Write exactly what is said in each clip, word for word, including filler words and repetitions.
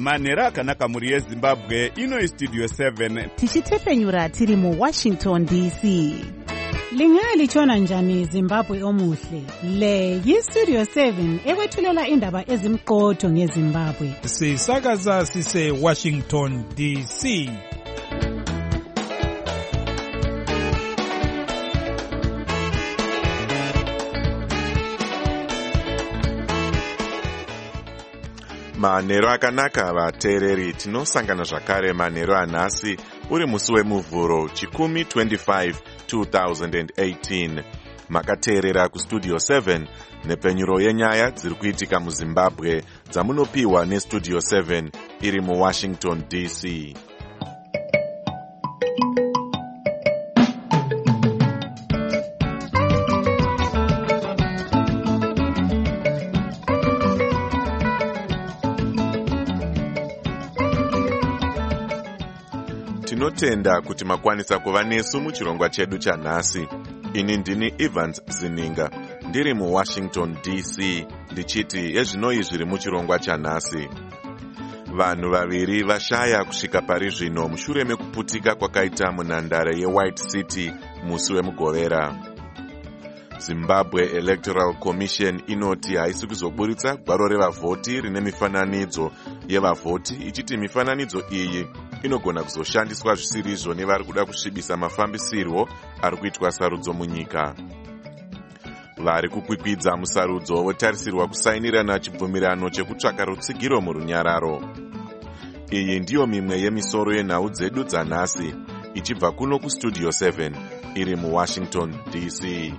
manhero akanaka muri yezimbabwe. Ino istudio seven tichitefenyura tiri mu Washington D C. Lingalitshona njani Zimbabwe omuhle? Le yistudio seven ekwethulela indaba ezimqotho ngeZimbabwe. Sisakaza sise Washington D C. Manhero akanaka vateereri, tinosangana zvakare manhero anhasi uri musi wemuvhuro chikumi twenty-five two thousand eighteen. Makateerera kustudio seven nepenyuro yenyaya dziri kuitika muZimbabwe dzamunopiwa nestudio seven iri muWashington D C. Tinotenda kuti makwanisa kuva nesu muchirongwa chedu chanhasi. Ini ndini Evans Zininga, ndiri muWashington D C, ndichiti yezvinoi zviri muchirongwa chanhasi. Vanhu vaviri vashaya kusvika pari zvino mushure mekuputika kwakaita munhandare yeWhite City musi wemugovera. Zimbabwe Electoral Commission inoti haisi kuzoburitsa gwaro revavhoti rine mifananidzo yevavhoti, ichiti mifananidzo iyi inogona kuzoshandiswa zvisirizvo nevari kuda kusvibisa mafambisirwo ari kuitwa sarudzo munyika. Vari kukwikwidza musarudzo votarisirwa kusainirana chibvumirano chekutsvaka rutsigiro murunyararo. Iyi ndiyo mimwe yemisoro yenhau dzedu dzanhasi, ichibva kuno kustudio seven iri muWashington D C.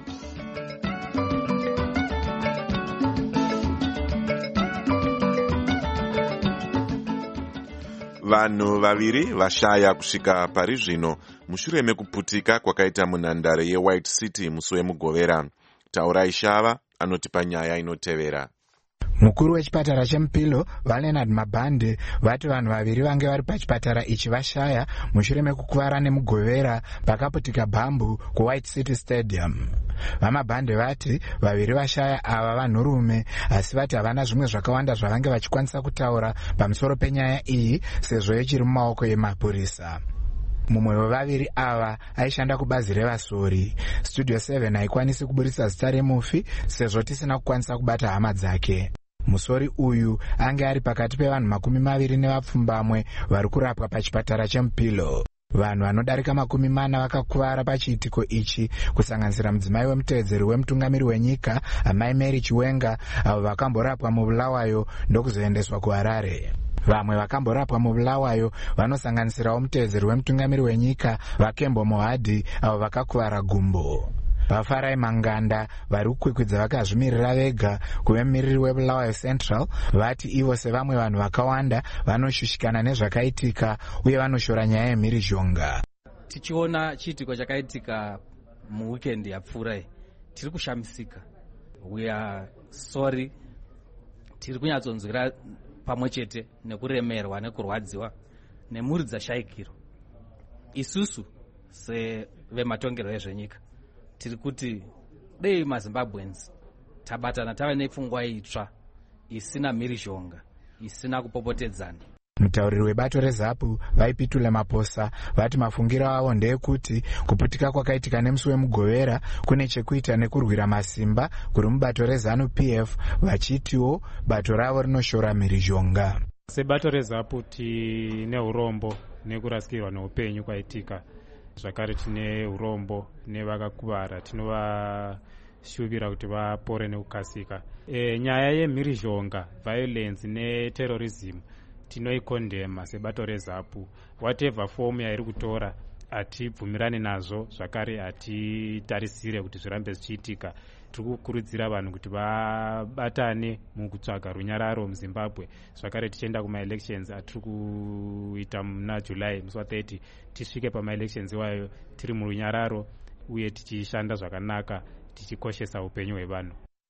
Vanhu vaviri vashaya kusvika pari zvino mushure mekuputika kwakaita munhandare yeWhite City musi wemugovera. Taurai Shava anotipa nyaya inotevera. Mukuru wechipatara cheMupilo Valenard Mabhande vati vanhu vaviri vange vari pachipatara ichi vashaya mushure mekukuvara nemugovera pakaputika bhambu kuWhite City Stadium. Vamabhande vati vaviri vashaya ava vanhurume, asi vati havana zvimwe zvakawanda zvavange vachikwanisa kutaura pamusoro penyaya iyi sezvo ichiri mumaoko emapurisa. Mumwe wevaviri ava aishanda kubazi revasori. Studio seven haikwanisi kuburitsa zita remufi sezvo tisina kukwanisa kubata hama dzake. Musori uyu ange ari pakati pevanhu makumi maviri nevapfumbamwe vari kurapwa pachipatara cheMupilo. Vanhu vanodarika makumi mana vakakuvara pachiitiko ichi, kusanganisira mudzimai wemutevedzeri wemutungamiri wenyika Amai Mary Chiwenga, avo vakamborapwa mubulawayo ndokuzoendeswa kuHarare. Vamwe vakamborapwa mubulawayo vanosanganisirawo mutevedzeri wemutungamiri wenyika Vakembo Mohadhi, avo vakakuvara gumbo. Vafarai Manganda vari kukwikwidza vakazvimirira vega kuve mumiriri weBulawayo Central vati ivo sevamwe vanhu vakawanda vanoshushikana nezvakaitika uye vanoshora nyaya yemhirizhonga. Tichiona chiitiko chakaitika muweekend yapfuura, tiri kushamisika. We are sorry. Tiri kunyatsonzwira pamwe chete nekuremerwa nekurwadziwa nemhuri dzashayikiro. Isusu sevematongerwo ezvenyika tiri kuti dei maZimbabweans tabatana tava nepfungwa itsva isina mhirizhonga, isina kupopotedzana. Mutauriri webato reZAPU vaipitule Maposa vati mafungiro avo ndeyekuti kuputika kwakaitika nemusi wemugovera kune chekuita nekurwira masimba kuri mubato reZANU P F, vachitiwo bato ravo rinoshora mhirizhonga. Sebato reZAPU tine urombo nekurasikirwa neupenyu kwaitika. Zvakare tine urombo nevakakuvara, tinovashuvira kuti vapore nekukasika. E, nyaya yemhirizhonga, violence neterrorism tinoikondema sebato reZAPU. Whatever form yairi kutora hatibvumirani nazvo, zvakare hatitarisire kuti zvirambe zvichiitika. Tiri kukurudzira vanhu kuti vabatane mukutsvaga runyararo muZimbabwe. Zvakare tichienda kuma-elections atiri kuita muna July musi wa-thirty, tisvike pama-elections iwayo tiri murunyararo uye tichishanda zvakanaka tichikoshesa upenyu hwevanhu.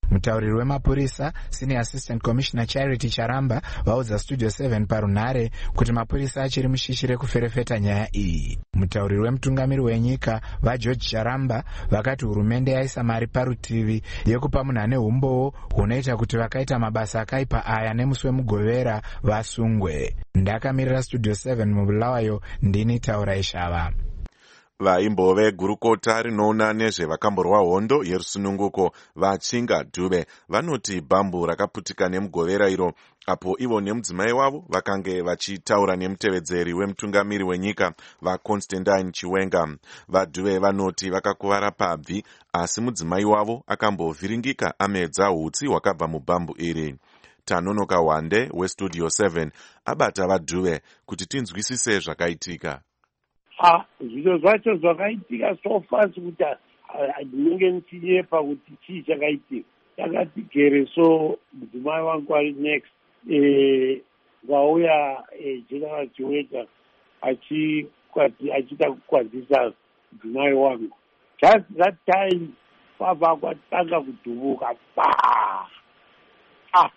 Mutauriri wemapurisa Senior Assistant Commissioner Charity Charamba vaudza Studio seven parunhare kuti mapurisa achiri mushishire kuferefeta nyaya iyi. Mutauriri wemutungamiri wenyika vaGeorge Charamba vakati hurumende yaisa mari parutivi yekupa munhu ane umbowo hunoita kuti vakaita mabasa akaipa aya nemusi wemugovera vasungwe. Ndakamirira Studio seven mubulawayo, ndini Taura Ishava. Vaimbove gurukota rinoona nezvevakamborwa hondo yerusununguko vaChinga Dube vanoti bhambu rakaputika nemugovera iro apo ivo nemudzimai wavo vakange vachitaura nemutevedzeri wemutungamiri wenyika vaConstantine Chiwenga. VaDube vanoti vakakuvara pabvi, asi mudzimai wavo akambovhiringika amedza hutsi hwakabva mubhambu iri. Tanonoka Wande weStudio seven abata vaDube kuti tinzwisise zvakaitika. Ah, zviro zvacho zvakaitika so fast kuti ndinenge ndichiyepa kuti chii chakaitika. Takati gere so mudzimai wangu ari next eh vauya General Chiwenga achida kukwazisa mudzimai wangu. Just that time baba kwatanga kudhubuka pa ah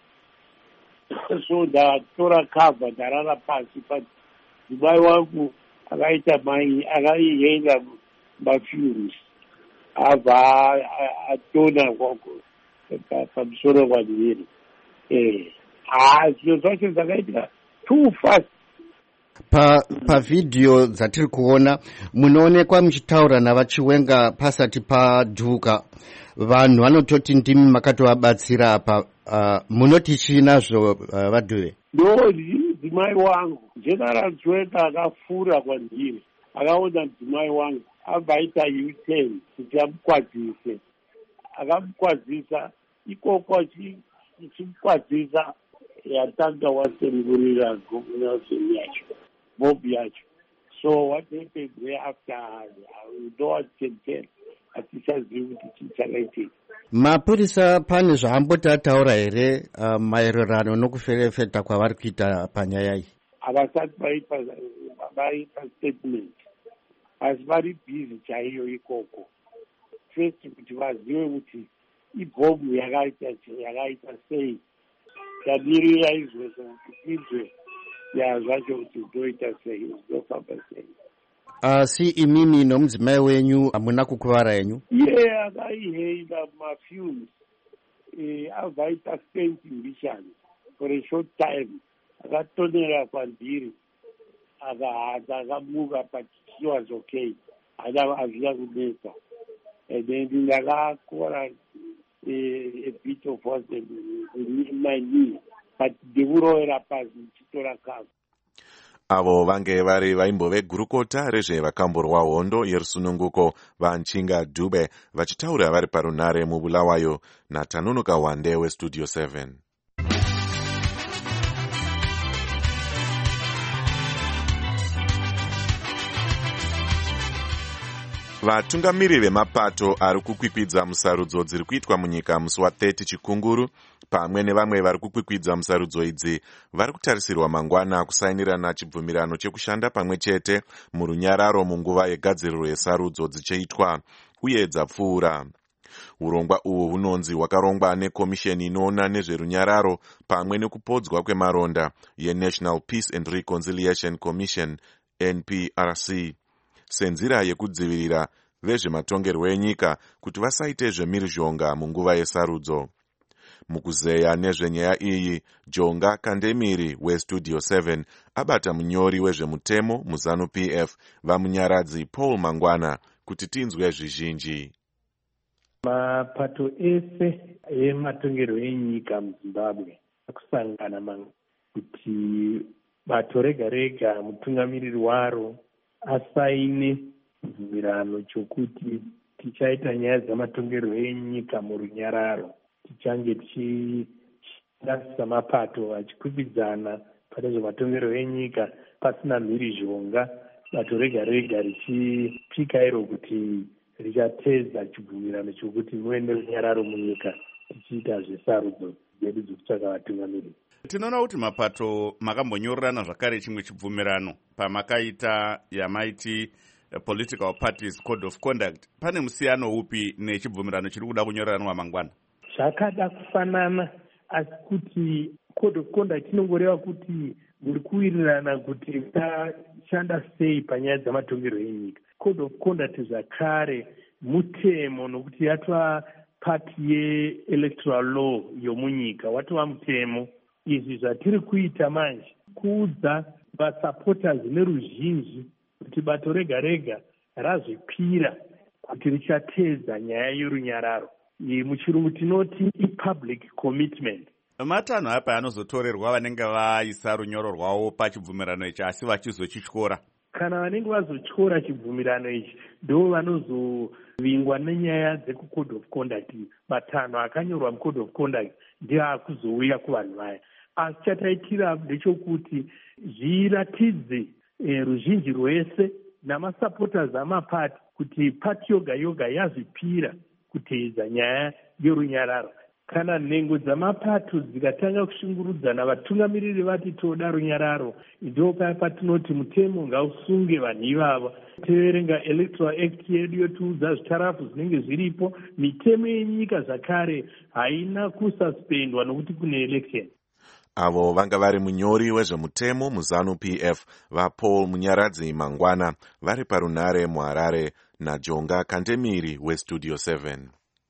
so ndatora cover ndarara pasi pa mudzimai wangu akaita mai akaienda mafumes abva atona pamusoro kwadiri eh ah zviro zvacho zvakaitika too fast. Pa pavhidhiyo dzatiri kuona munoonekwa muchitaura navaChiwenga pasati padhuka. Vanhu vanototi ndimi makatovabatsira apa. Uh, munoti chinazvo uh, vaDube? No, mudzimai wangu General Chiwenga akafura kwandiri, akaona mudzimai wangu abva aita U-turn kuti amukwadzise, akamukwadzisa ikoko achimukwadzisa yatanga wasemburira gomunazeni yacho mobi yacho. So what happened thereafter we don't want to tell hatisazivi kuti chii chakaitika. Mapurisa pane zvaamboti ataura here uh, maererano nokuferefeta kwavari kuita panyaya iyi? Havasati vaipa vaipa statement, asi vari busy chaiyo ikoko. First kuti vazive kuti ibhomu yakaita yakaita sei, yamirira izvozvo kuti izwe yazvacho kuti ndoita sei, ndofamba sei. Asi uh, imimi nomudzimai wenyu hamuna kukuvara henyu? Iye akaiheila mafumes abva aita stent mission for a short time, akatonera kwandiri akahadza akamuka but she was okay, hazvina kunetsa. And then ndakakora a bit of what in my knee, but ndikurovera pasi ndichitora cover. Avo vange vari vaimbove gurukota rezvevakamborwa hondo yerusununguko vaChinga Dube vachitaura vari parunhare mubulawayo naTanonoka Wande weStudio seven. Vatungamiri vemapato ari kukwikwidza musarudzo dziri kuitwa munyika musi wathirty Chikunguru pamwe nevamwe vari kukwikwidza musarudzo idzi vari kutarisirwa mangwana kusainirana chibvumirano chekushanda pamwe chete murunyararo munguva yegadziriro yesarudzo dzichiitwa uye dzapfuura. Urongwa uhu hunonzi hwakarongwa nekomisheni inoona nezverunyararo pamwe nekupodzwa kwemaronda yeNational Peace and Reconciliation Commission N P R C senzira yekudzivirira vezvematongerwo enyika kuti vasaite zvemhirizhonga munguva yesarudzo. Mukuzeya nezvenyaya iyi, Jonga Kandemiri weStudio seven abata munyori wezvemutemo muZanu P F vamunyaradzi Paul Mangwana kuti tinzwe zvizhinji. Mapato ese ematongerwo enyika muZimbabwe akusangana kuti bato rega rega mutungamiriri waro asaine bvumirano chokuti tichaita nyaya dzamatongerwo enyika murunyararo, tichange tichida samapato achikwikwidzana pane zvematongerwo enyika pasina mhirizhonga, bato rega rega richipika iro kuti richatedza chibvumirano chokuti muende runyararo munyika tichiita zvesarudzo dzedu dzekutsvaka vatungamiriri. Tinoona kuti mapato makambonyorerana zvakare chimwe chibvumirano pamakaita yamaiti Political Parties Code of Conduct. Pane musiyano upi nechibvumirano chiri kuda kunyoreranwa mangwana? zvakada kufanana, asi kuti code of conduct inongoreva kuti muri kuwirirana kuti tashanda sei panyaya dzamatongerwo enyika. Code of conduct zvakare mutemo, nokuti yatova pati ye-electoral law yomunyika, watova mutemo. Izvi zvatiri kuita manje kuudza vasupporters neruzhinji kuti bato rega rega razvipira kuti richatedza nyaya yorunyararo. Muchirungu tinoti i-public commitment. Matanho apa anozotorerwa vanenge vaisa runyoro rwavo pachibvumirano ichi asi vachizochityora. Kana vanenge vazotyora chibvumirano ichi ndo vanozovingwa nenyaya dzekucode of conduct. Matanho akanyorwa mucode of conduct ndiyo akuzouya kuvanhu vaya. Asi chataitira ndechokuti zviratidze eh, ruzhinji rwese namasupporters amapati kuti pati yoga yoga yazvipira kuteedza nyaya yorunyararo. Kana nhengo dzamapato dzikatanga kushungurudzana, vatungamiriri vati toda runyararo, ndo paya patinoti mutemo ngausunge vanhu ivava. Teverenga electoral act yedu yotiudza zvitarafu zvinenge zviripo. Mitemo yenyika zvakare haina kususpendwa nokuti kune election. Avo vanga vari munyori wezvemutemo muzanu P F vaPaul Munyaradzi Mangwana vari parunare muHarare naJonga Kandemiri weStudio seven.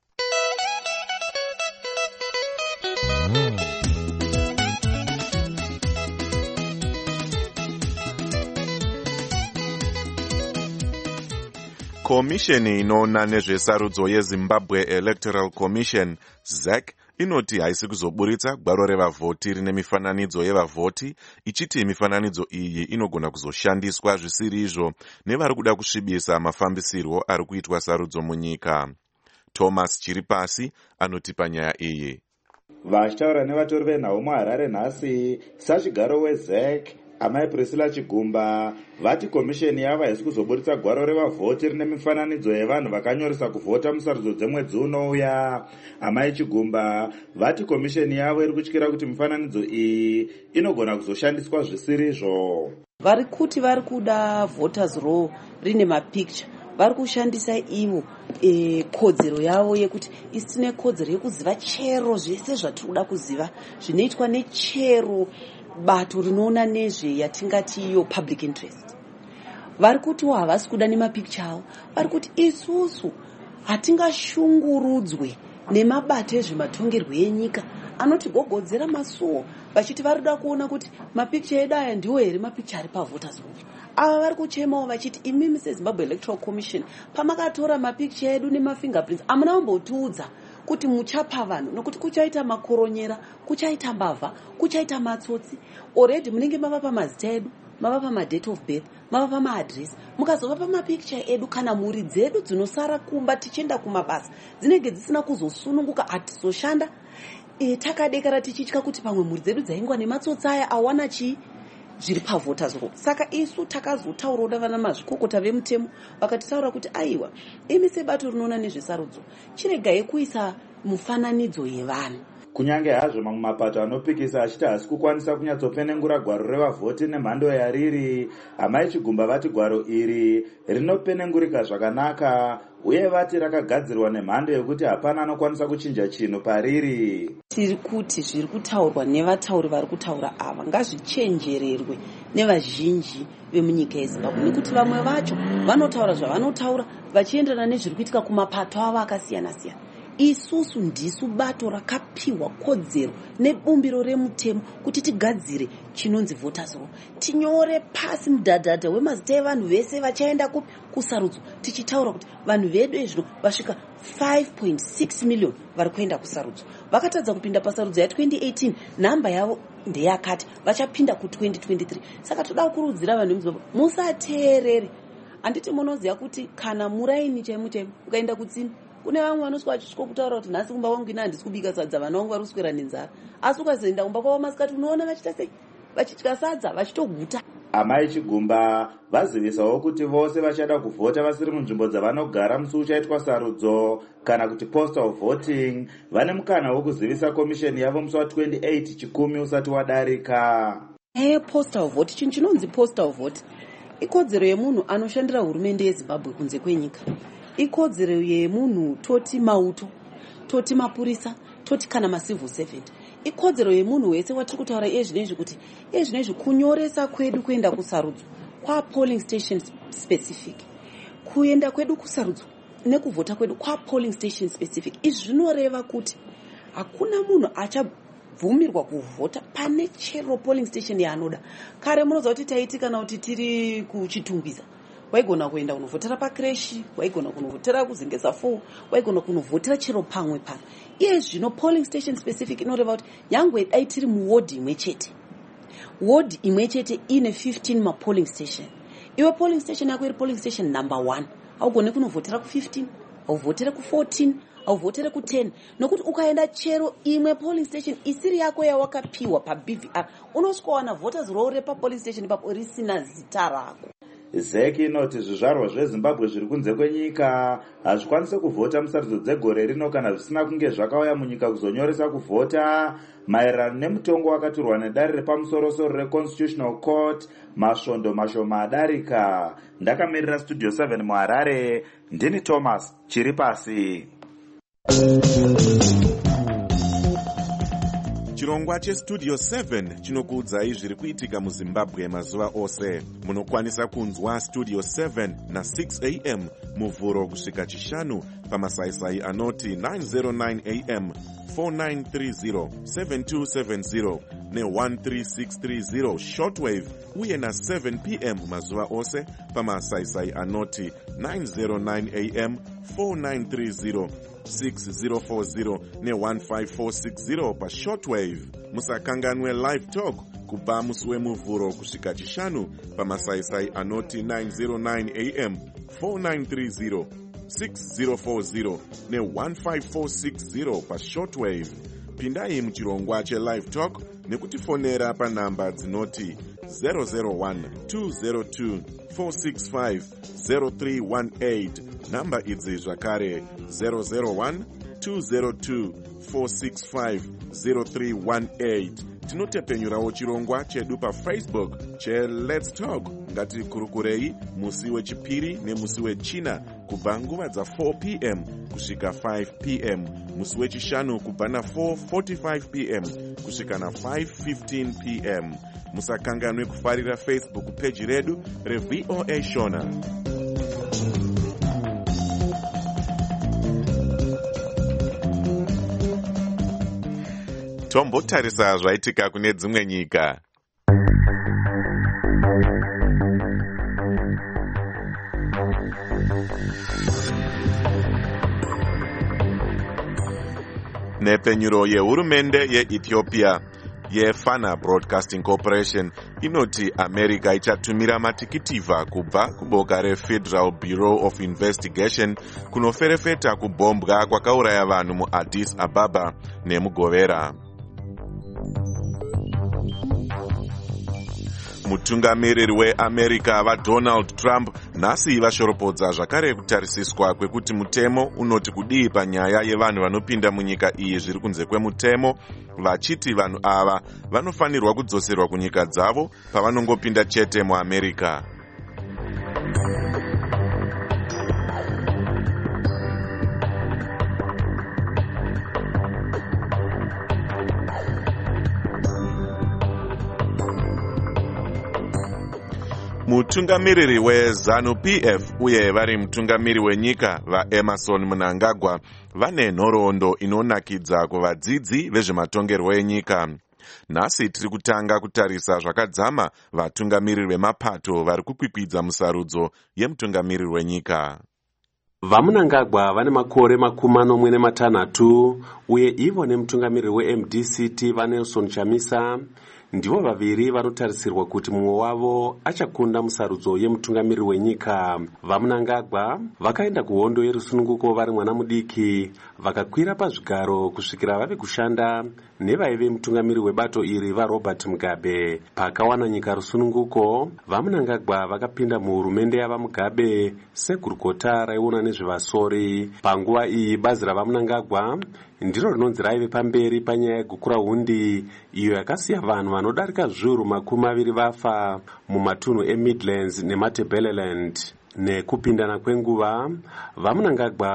Komisheni inoona nezvesarudzo yeZimbabwe Electoral Commission Z E C inoti haisi kuzoburitsa gwaro revavhoti rine mifananidzo yevavhoti, ichiti mifananidzo iyi inogona kuzoshandiswa zvisiri izvo nevari kuda kusvibisa mafambisirwo ari kuitwa sarudzo munyika. Thomas Chiripasi anoti panyaya iyi. Vachitaura nevatori venhau muHarare nhasi, sachigaro weZ E C amai Priscilla Chigumba vati komisheni yavo haisi kuzoburitsa gwaro revavhoti rine mifananidzo yevanhu vakanyoresa kuvhota musarudzo dzemwedzi unouya. Amai Chigumba vati komisheni yavo iri kutyira kuti mifananidzo iyi inogona kuzoshandiswa zvisirizvo. Vari kuti vari kuda voters roll rine mapicture, vari kushandisa ivo e, kodzero yavo yekuti isi tine kodzero yekuziva chero zvese zvatiri kuda kuziva zvinoitwa nechero bato rinoona nezve yatingati iyo public interest. Vari kuti havasi kuda nemapicture avo, vari kuti isusu hatingashungurudzwe nemabato ezvematongerwo enyika anotigogodzera masuo vachiti vari kuda kuona kuti mapicture edu aya ndiwo here mapicture ari pavoters roll. Ava vari kuchemawo vachiti imimi seZimbabwe Electoral Commission pamakatora mapicture edu nemafingerprints hamuna kumbotiudza kuti muchapa vanhu nokuti kuchaita makoronyera, kuchaita mbavha, kuchaita matsotsi. Already munenge mava pamazita edu, mava pamadate of birth, mava pamaadresi, mukazova pamapicture edu kana muri dzedu dzinosara kumba tichienda kumabasa dzinenge dzisina kuzosununguka hatizoshanda. E, takadekara tichitya kuti pamwe muri dzedu dzaingwa nematsotsi aya awana chii zviri pavoters roll. Saka isu takazotaura vana mazvikokota vemutemo vakatitaura kuti aiwa, imi sebato rinoona nezvesarudzo chiregai kuisa mufananidzo yevanhu. Kunyange hazvo mamwe mapato anopikisa achiti hasi kukwanisa kunyatsopenengura gwaro revavhoti nemhando yariri, amai Chigumba vati gwaro iri rinopenengurika zvakanaka uye vati rakagadzirwa nemhando yekuti hapana anokwanisa kuchinja chinhu pariri. Tiri kuti zviri kutaurwa nevatauri vari kutaura ava ngazvichenjererwe nevazhinji vemunyika yeZimbabwe, nekuti vamwe vacho vanotaura zvavanotaura vachienderana nezviri kuitika kumapato avo akasiyana siyana. Isusu ndisu bato rakapiwa kodzero nebumbiro remutemo kuti tigadzire chinonzi voters roll, tinyore pasi mudhadhadha wemazita evanhu vese vachaenda kusarudzo, tichitaura kuti vanhu vedu ezvino vasvika five point six million vari kuenda kusarudzo. Vakatadza kupinda pasarudzo ya twenty eighteen, nhamba yavo ndeyakati vachapinda ku twenty twenty-three. Saka toda kukurudzira vanhu vemuZimbabwe musateerere. Handiti munoziva kuti kana muraini chaimo chaimo ukaenda kutsime, kune vamwe vanoswera vachisvika kutaura kuti nhasi kumba kwangu ina handisi kubika sadza, vana vangu vari kuswera nenzara. Asi ukazoenda kumba kwavo masikati unoona vachiita sei, vachitya sadza vachitoguta. Amai Chigumba vazivisawo kuti vose vachada kuvhota vasiri munzvimbo dzavanogara musi uchaitwa sarudzo kana kuti postal voting vane mukana wokuzivisa komisheni yavo musi wa28 chikumi usati wadarika. Hey, postal vote, chinhu chinonzi postal vote ikodzero yemunhu anoshandira hurumende yeZimbabwe kunze kwenyika. Ikodzero yemunhu toti mauto, toti mapurisa toti kana macivil servant ikodzero yemunhu wese watiri kutaura iye zvinezvi kuti iye zvinezvi kunyoresa kwedu kuenda kusarudzo kwapolling station specific, kuenda kwedu kusarudzo nekuvhota kwedu kwapolling station specific. Izvi zvinoreva kuti hakuna munhu achabvumirwa kuvhota pane chero polling station yaanoda. Kare munoziva kuti taiti kana kuti tiri kuchitumbisa waigona kuenda kunovhotera pakreshi, waigona kunovhotera kuzengesa four, waigona kunovhotera chero pamwe pano. Iye zvino polling station specific inoreva kuti nyangwe dai tiri muwodi imwe chete, wodi imwe chete ine fifteen mapolling station, iwe polling station yako iri polling station number one, haugone kunovhotera ku fifteen, hauvhotere ku fourteen, hauvhotere ku ten, nokuti ukaenda chero imwe polling station isiri yako yawakapiwa pa-B V R unosvika voters roll repa-polling station ipapo risina zita rako. zek inoti zvizvarwa zvezimbabwe zviri kunze kwenyika hazvikwanise kuvhota musarudzo dzegore rino kana zvisina kunge zvakauya munyika kuzonyoresa kuvhota maererano nemutongo wakaturwa nedare repamusorosoro reconstitutional court masvondo mashoma adarika. Ndakamirira studio seven muharare, ndini Thomas chiri pasi. Chirongwa chestudio seven chinokuudzai zviri kuitika muZimbabwe mazuva ose. Munokwanisa kunzwa studio seven na six a m muvhuro kusvika chishanu pamasaisai anoti nine oh nine a m, four nine three zero, seven two seven zero ne one three six three zero shortwave, uye na seven p m mazuva ose pamasaisai anoti nine oh nine a m, four nine three zero, six zero four zero ne one five four six zero pa shortwave. Musakanganwe live talk kubva musi wemuvhuro kusvika chishanu pamasaisai anoti nine oh nine a m, four nine three zero, six zero four zero ne one five four six zero pa shortwave. Pindai muchirongwa che live talk nekutifonera pa namba dzinoti zero zero one, two zero two, four six five, zero three one eight. Namba idzi zvakare zero zero one, two zero two, four six five, zero three one eight. Tinotepenyurawo chirongwa chedu pa Facebook che Let's Talk. Ngati kurukurei musi wechipiri nemusi wechina kubva nguva dza four p m kusvika five p m, musi wechishanu kubva na four forty-five p m kusvika na five fifteen p m. Musakanganwe kufarira Facebook page redu reV O A Shona. Tombotarisa zvaitika kune dzimwe nyika. Nepenyuro yehurumende yeEthiopia yeFana Broadcasting Corporation inoti America ichatumira matikitivha kubva kuboka reFederal Bureau of Investigation kunoferefeta kubombwa kwakauraya vanhu muAddis Ababa nemugovera. Mutungamiriri weAmerica vaDonald Trump nhasi vashoropodza zvakare kutarisiswa kwekuti mutemo unoti kudii panyaya yevanhu vanopinda munyika iyi zviri kunze kwemutemo, vachiti vanhu ava vanofanirwa kudzoserwa kunyika dzavo pavanongopinda chete muAmerica. Mutungamiriri weZanu-P F uye vari mutungamiri wenyika vaEmerson Mnangagwa vane nhoroondo inonakidza kuvadzidzi vezvematongerwo enyika. Nhasi tiri kutanga kutarisa zvakadzama vatungamiriri vemapato vari kukwikwidza musarudzo yemutungamiriri wenyika. VaMnangagwa vane makore makumi manomwe nematanhatu uye ivo nemutungamiriri weM D C T vaNelson Chamisa ndivo vaviri vanotarisirwa kuti mumwe wavo achakunda musarudzo yemutungamiriri wenyika. VaMnangagwa vakaenda kuhondo yerusununguko vari mwana mudiki, vakakwira pazvigaro kusvikira vave kushanda nevaive mutungamiriri webato iri vaRobert Mugabe. Pakawana nyika rusununguko, VaMnangagwa vakapinda muhurumende yavaMugabe segurukota raiona nezvevasori. Panguva iyi bazi ravaMnangagwa ndiro rinonzi raive pamberi panyaya yegukura hundi iyo yakasiya vanhu vanodarika zviuru makumi maviri vafa mumatunhu eMidlands neMatabeleland. Nekupindana kwenguva, VaMnangagwa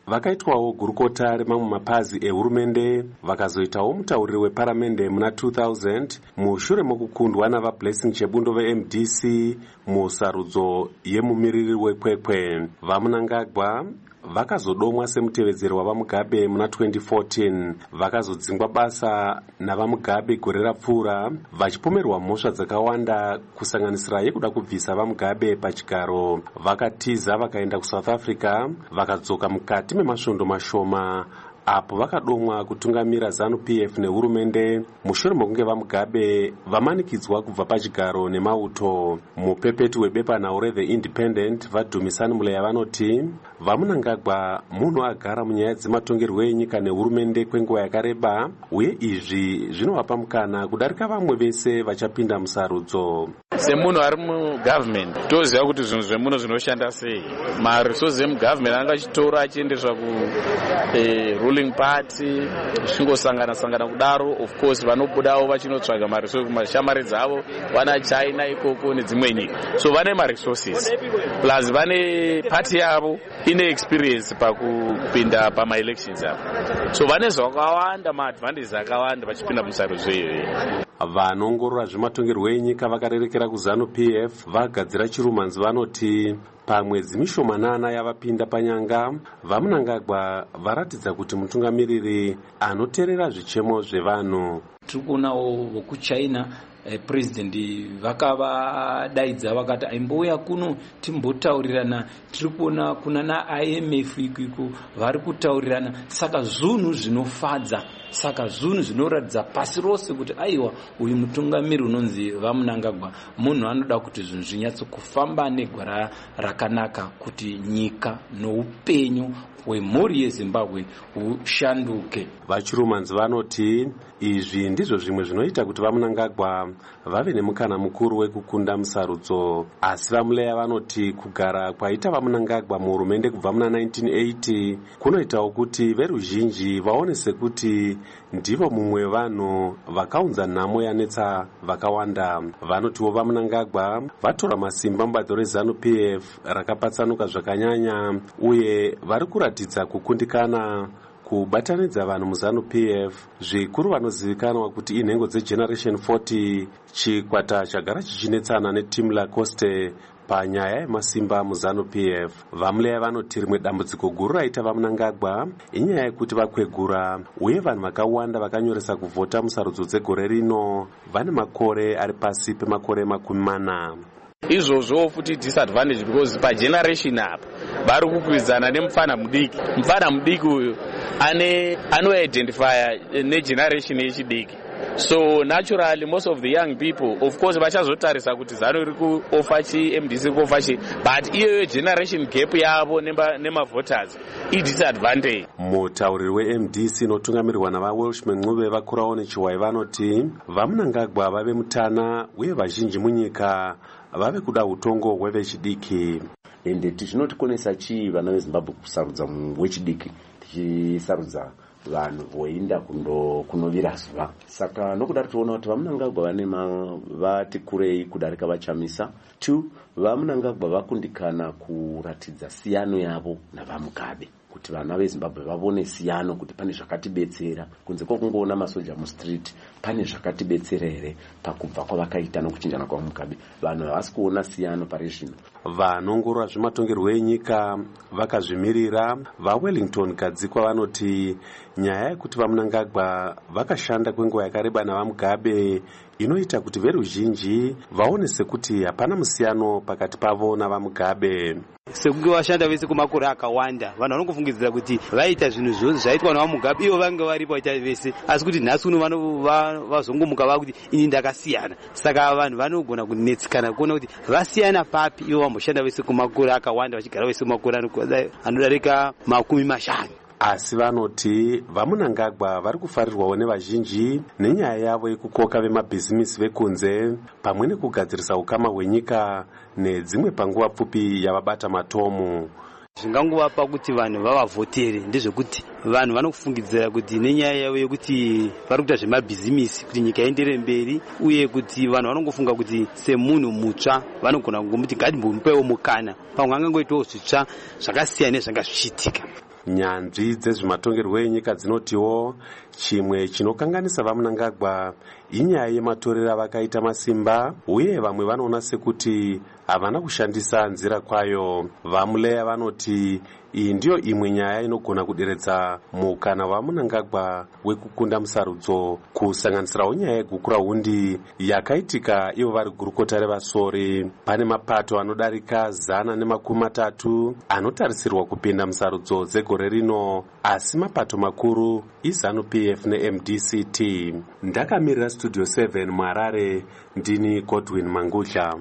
vakaitwawo gurukota remamwe mapazi ehurumende, vakazoitawo mutauriri weparamende muna two thousand mushure mokukundwa navablessing chebundo ve-M D C musarudzo yemumiriri wekwekwe. Vamunangagwa vakazodomwa semutevedzeri wavamugabe muna twenty fourteen, vakazodzingwa basa navamugabe gore rapfuura, vachipomerwa mhosva dzakawanda kusanganisira yekuda kubvisa vamugabe pachigaro. Vakatiza vakaenda kuSouth Africa, vakadzoka mukati memasvondo mashoma apo vakadomwa kutungamira ZANU P F nehurumende mushure mokunge vamugabe vamanikidzwa kubva pachigaro nemauto. Mupepeti webepanhau reThe Independent vaDhumisani Muleya vanoti Vamunangagwa munhu agara munyaya dzematongerwo enyika nehurumende kwenguva yakareba, uye izvi zvinovapa mukana kudarika vamwe vese vachapinda musarudzo. Semunhu ari mugavhmendi toziva kuti zvinhu zvemuno zvinoshanda sei. Marisosi emugavhmendi anga achitora achiendeswa ku eh, ruling party zvingosangana sangana kudaro. Of course vanobudawo vachinotsvaga marisosi kumashamari dzavo, vana China ikoko nedzimwe nyika, so vane maresources plus vane party yavo ine experience pakupinda pamaelections avo, so vane zvakawanda maadvantages akawanda vachipinda musarudzo iyoyo. Vanoongorora zvematongerwo enyika vakarerekera kuZANU P F vagadzira chirumanzi vanoti pamwedzi mishomanana yavapinda panyanga, Vamunangagwa varatidza kuti mutungamiriri anoteerera zvichemo zvevanhu. Tiri kuonawo vokuChina eh, president vakavadaidza vakati aimbouya kuno timbotaurirana. Tiri kuona kuna na-I M F ikiko vari kutaurirana, saka zvinhu zvinofadza, saka zvinhu zvinoratidza pasi rose kuti aiwa uyu mutungamiri unonzi Vamunangagwa munhu anoda kuti zvinhu zvinyatsokufamba negwara rakanaka, kuti nyika noupenyu hwemhuri yeZimbabwe hushanduke. Vachirumanzi vanoti izvi ndizvo zvimwe zvinoita kuti Vamunangagwa vave nemukana mukuru wekukunda musarudzo. Asi vaMuleya vanoti kugara kwaita Vamunangagwa muhurumende kubva muna nineteen eighty kunoitawo kuti veruzhinji vaone sekuti ndivo mumwe vanhu vakaunza nhamo yanetsa vakawanda. Vanotiwo Vamunangagwa vatora masimba mubato reZANU P F rakapatsanuka zvakanyanya, uye vari kuratidza kukundikana kubatanidza vanhu muZANU P F, zvikuru vanozivikanwa kuti inhengo dzegeneration forty, chikwata chagara chichinetsana netimu lacoste panyaya yemasimba muZANU P F. Vamuleya vanoti rimwe dambudziko guru raita Vamunangagwa inyaya yekuti vakwegura, uye vanhu vakawanda vakanyoresa kuvhota musarudzo dzegore rino vane makore ari pasi pemakore makumi mana. Izvozvo futi disadvantage because pageneration apa vari kukwizana nemufana mudiki. Mufana mudiki uyu ane anoidentifya negeneration yechidiki, so naturally most of the young people of course vachazotarisa kuti ZANU iri kuofa chi, M D C iri kuofa chi, but iyoyo generation gap yavo nemavoters idisadvantage. Mutauriri we-M D C inotungamirirwa navaWelshman Ncube vakurawo nechiwai vanoti Vamunangagwa vave mutana, uye vazhinji munyika vave kuda utongo hwevechidiki. Ende tinotikonesa chii vana veZimbabwe kusarudza wechidiki, tichisarudza vanhu voinda kundo kunovira zuva. Saka nokudaro toona kuti Vamunangagwa vane vati kurei kudarika vaChamisa. Two, Vamunangagwa vakundikana kuratidza siyano yavo navaMugabe, kuti vana veZimbabwe vavone siyano kuti pane zvakatibetsera kunze kwokungoona masoja mustreet, pane zvakatibetsera here pakubva kwavakaita nokuchinjana kwaMugabe. Vanhu havasi kuona siyano pari zvino. Vanoongorora zvematongerwo enyika vakazvimirira vaWellington Gadzikwa vanoti nyaya yekuti Vamunangagwa vakashanda kwenguva yakareba navaMugabe inoita kuti veruzhinji vaone sekuti hapana musiyano pakati pavo navaMugabe. Sekunge vashanda vese kumakore akawanda, vanhu vanongofungidzira kuti vaita zvinhu zvose zvaitwa navaMugabe ivo vange varipo vaita vese, asi kuti nhasi uno vazongomuka vava kuti ini ndakasiyana. Saka vanhu vanogona kunetsikana kuona kuti vasiyana papi ivo vamboshanda vese kumakore akawanda, vachigara vese kumakore anodarika makumi mashanu. Asi vanoti Vamunangagwa vari kufarirwawo nevazhinji nenyaya yavo yekukoka vemabhizimisi vekunze pamwe nekugadzirisa ukama hwenyika nedzimwe panguva pfupi yavabata matomu. Zvingangovapa kuti vanhu vavavhotere ndezvekuti vanhu vanofungidzira kuti nenyaya yavo yekuti vari kuita zvemabhizimisi kuti nyika ienderere mberi, uye kuti vanhu vanongofunga kuti semunhu mutsva vanogona kungomuti ngatimbomupewo mukana, pamwe angangoitawo zvitsva zvakasiyana nezvanga zvichiitika. nyanzvi dzezvematongerwo enyika dzinotiwo chimwe chinokanganisa vaMnangagwa inyaya yematorero avakaita masimba, uye vamwe vanoona sekuti havana kushandisa nzira kwayo. VaMuleya vanoti iyi ndiyo imwe nyaya inogona kuderedza mukana waMnangagwa wekukunda musarudzo, kusanganisirawo nyaya yegukurahundi yakaitika ivo vari gurukota revasori. Pane mapato anodarika zana nemakumi matatu anotarisirwa kupinda musarudzo dzegore rino, asi mapato makuru iZANU-P F neM D C T. Ndakamirira Studio seven muHarare, ndini Godwin Mangudla.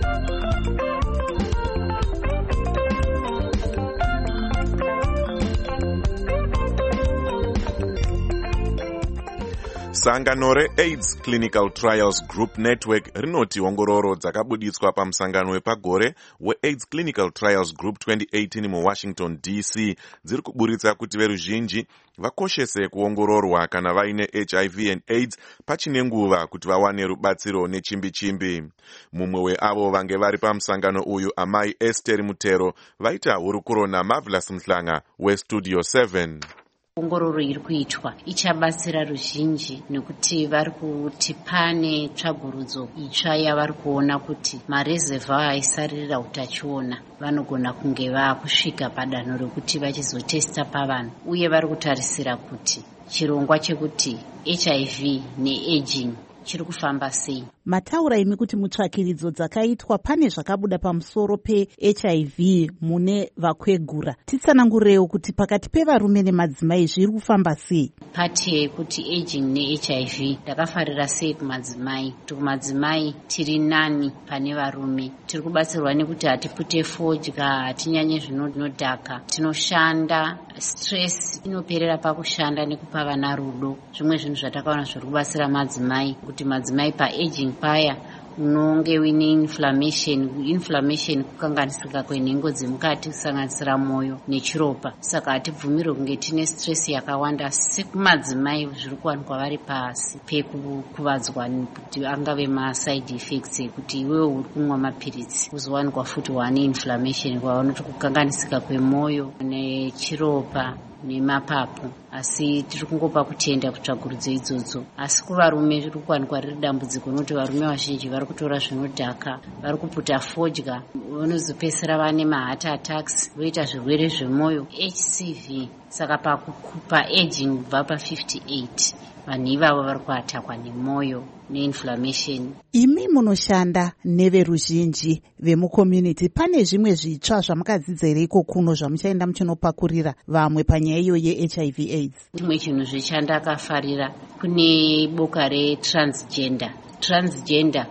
Sangano re-AIDS Clinical Trials Group Network rinoti ongororo dzakabuditswa pamusangano wepagore we-AIDS Clinical Trials Group twenty eighteen muWashington D C dziri kuburitsa kuti veruzhinji vakoshese kuongororwa kana vaine H I V and AIDS pachine nguva kuti vawane rubatsiro nechimbi-chimbi. Mumwe weavo vange vari pamusangano uyu amai Esther Mutero vaita hurukuro naMarvelous Mhlanga weStudio seven. Ongororo iri kuitwa ichabatsira ruzhinji nekuti vari kuti pane tsvagurudzo itsva yavari kuona kuti marezevha aisarira utachiona vanogona kunge vakusvika padanho rekuti vachizotesta pavanhu, uye vari kutarisira kuti chirongwa chekuti H I V neaging chiri kufamba sei. Mataura imi kuti mutsvakiridzo dzakaitwa pane zvakabuda pamusoro pe-H I V mune vakwegura. Titsanangurewo kuti pakati pevarume nemadzimai zviri kufamba sei. Pati yekuti aging ne-H I V ndakafarira sei kumadzimai. Kuti kumadzimai tiri nani pane varume. Tiri kubatsirwa nekuti hatipute fodya, hatinyanye zvinodhaka, tinoshanda, stress inoperera pakushanda nekupa vana rudo. Zvimwe zvinhu zvatakaona zviri kubatsira madzimai, kuti madzimai pa-aging paya unonge uine inflammation, inflammation kukanganisika kwenhengo dzemukati kusanganisira mwoyo nechiropa. Saka hatibvumirwe kunge tine stress yakawanda sekumadzimai zviri kuwanikwa vari pasi pekukuvadzwa kuti angave ma-side effects ekuti iwewe uri kumwa mapiritsi uzowanikwa futi wane inflammation kwavanoti kukanganisika kwemwoyo nechiropa nemapapu. Asi tiri kungopa kutenda kutsvagurudzo idzodzo. Asi kuvarume zviri kuwanikwa riri dambudziko nokuti varume vazhinji vari kutora zvinodhaka, vari kuputa fodya, vanozopedzisira vane ma-heart attacks, voita zvirwere zvemwoyo, H C V. Saka pakukupa aging kubva pa-fifty-eight vanhu ivavo vari kuatakwa nemwoyo neinflammation. Imi munoshanda neveruzhinji vemucommunity, pane zvimwe zvitsva zvamukadzidza here iko kuno zvamuchaenda muchinopakurira vamwe panyaya iyo ye-H I V AIDS? Chimwe chinhu zvechandakafarira kune boka retransgender. Transgender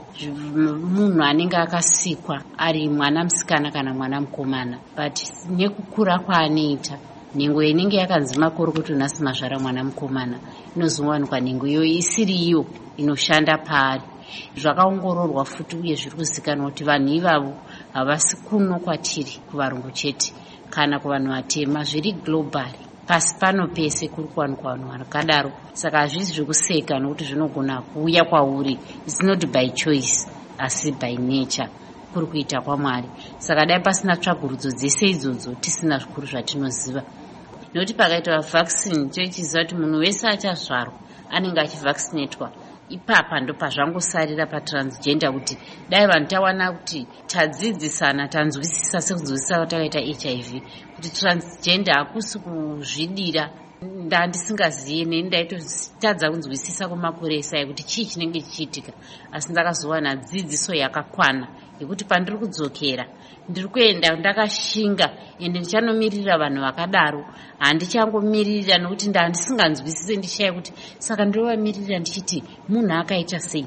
munhu anenge akasikwa ari mwana musikana kana mwana mukomana, but nekukura kwaanoita nhengo inenge yakanzi makuru kuti unasi mazvara mwana mukomana inozowanikwa nhengo iyo isiri iyo inoshanda paari. Zvakaongororwa futi uye zviri kuzikanwa kuti vanhu ivavo havasi kuno kwatiri kuvarungu chete kana kuvanhu vatema, zviri global. Pasi pano pese kuri kuwanikwa vanhu vakadaro. Saka hazvisi zvekuseka nokuti zvinogona kuuya kwauri. It's not by choice asi by nature, kuri kuita kwaMwari. Saka dai pasina tsvagurudzo dzese idzodzo tisina zvikuru zvatinoziva. Nokuti pakaitwa vaccine tochiziva kuti munhu wese achazvarwa anenge achivaccinatwa. Ipapa ndo pazvangosarira patransgender kuti dai vanhu tawana kuti tadzidzisana tanzwisisa sekunzwisisa takaita H I V kuti transgender hakusi kuzvidira. Ndandisingaziye neni ndaitotadza kunzwisisa kwamapurisa ekuti chii chinenge chichiitika, asi ndakazowana dzidziso yakakwana yekuti pandiri kudzokera ndiri kuenda ndakashinga ende ndichanomiririra vanhu vakadaro. Handichangomiririra nokuti ndandisinganzwisise ndichaya kuti saka ndinovamirira ndichiti munhu akaita sei.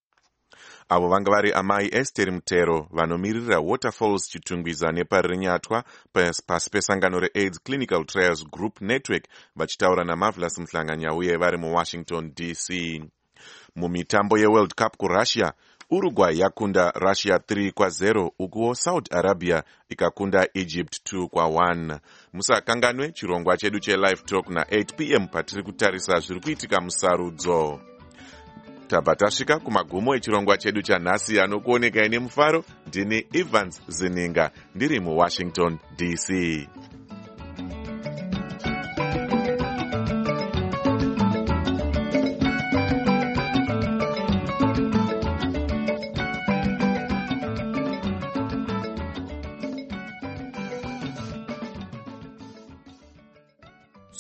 Avo vanga vari amai Esther Mutero vanomiririra Waterfalls Chitungwiza neParinyatwa pasi pesangano re-AIDS Clinical Trials Group Network vachitaura naMarvelous Mhlanga nyauye vari muWashington D C. Mumitambo yeWorld Cup kuRussia, Uruguay yakunda Russia three kwa zero ukuwo Saudi Arabia ikakunda Egypt two kwa one. Musakanganwe chirongwa chedu che-Live Talk na eight p m patiri kutarisa zviri kuitika musarudzo. Tabva tasvika kumagumo echirongwa chedu chanhasi anokuoneka ine mufaro. Ndini Evans Zininga ndiri muWashington D C.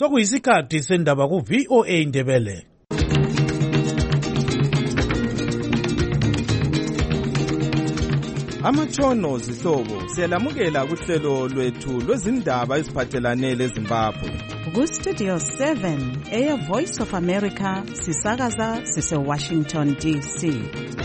sokuyisikhathi sendaba ku-V O A Ndebele. Amatshono zihlobo siyalamukela kuhlelo lwethu lwezindaba eziphathelane leZimbabwe. Ku-Studio seven eya Voice of America sisakaza sise Washington D C.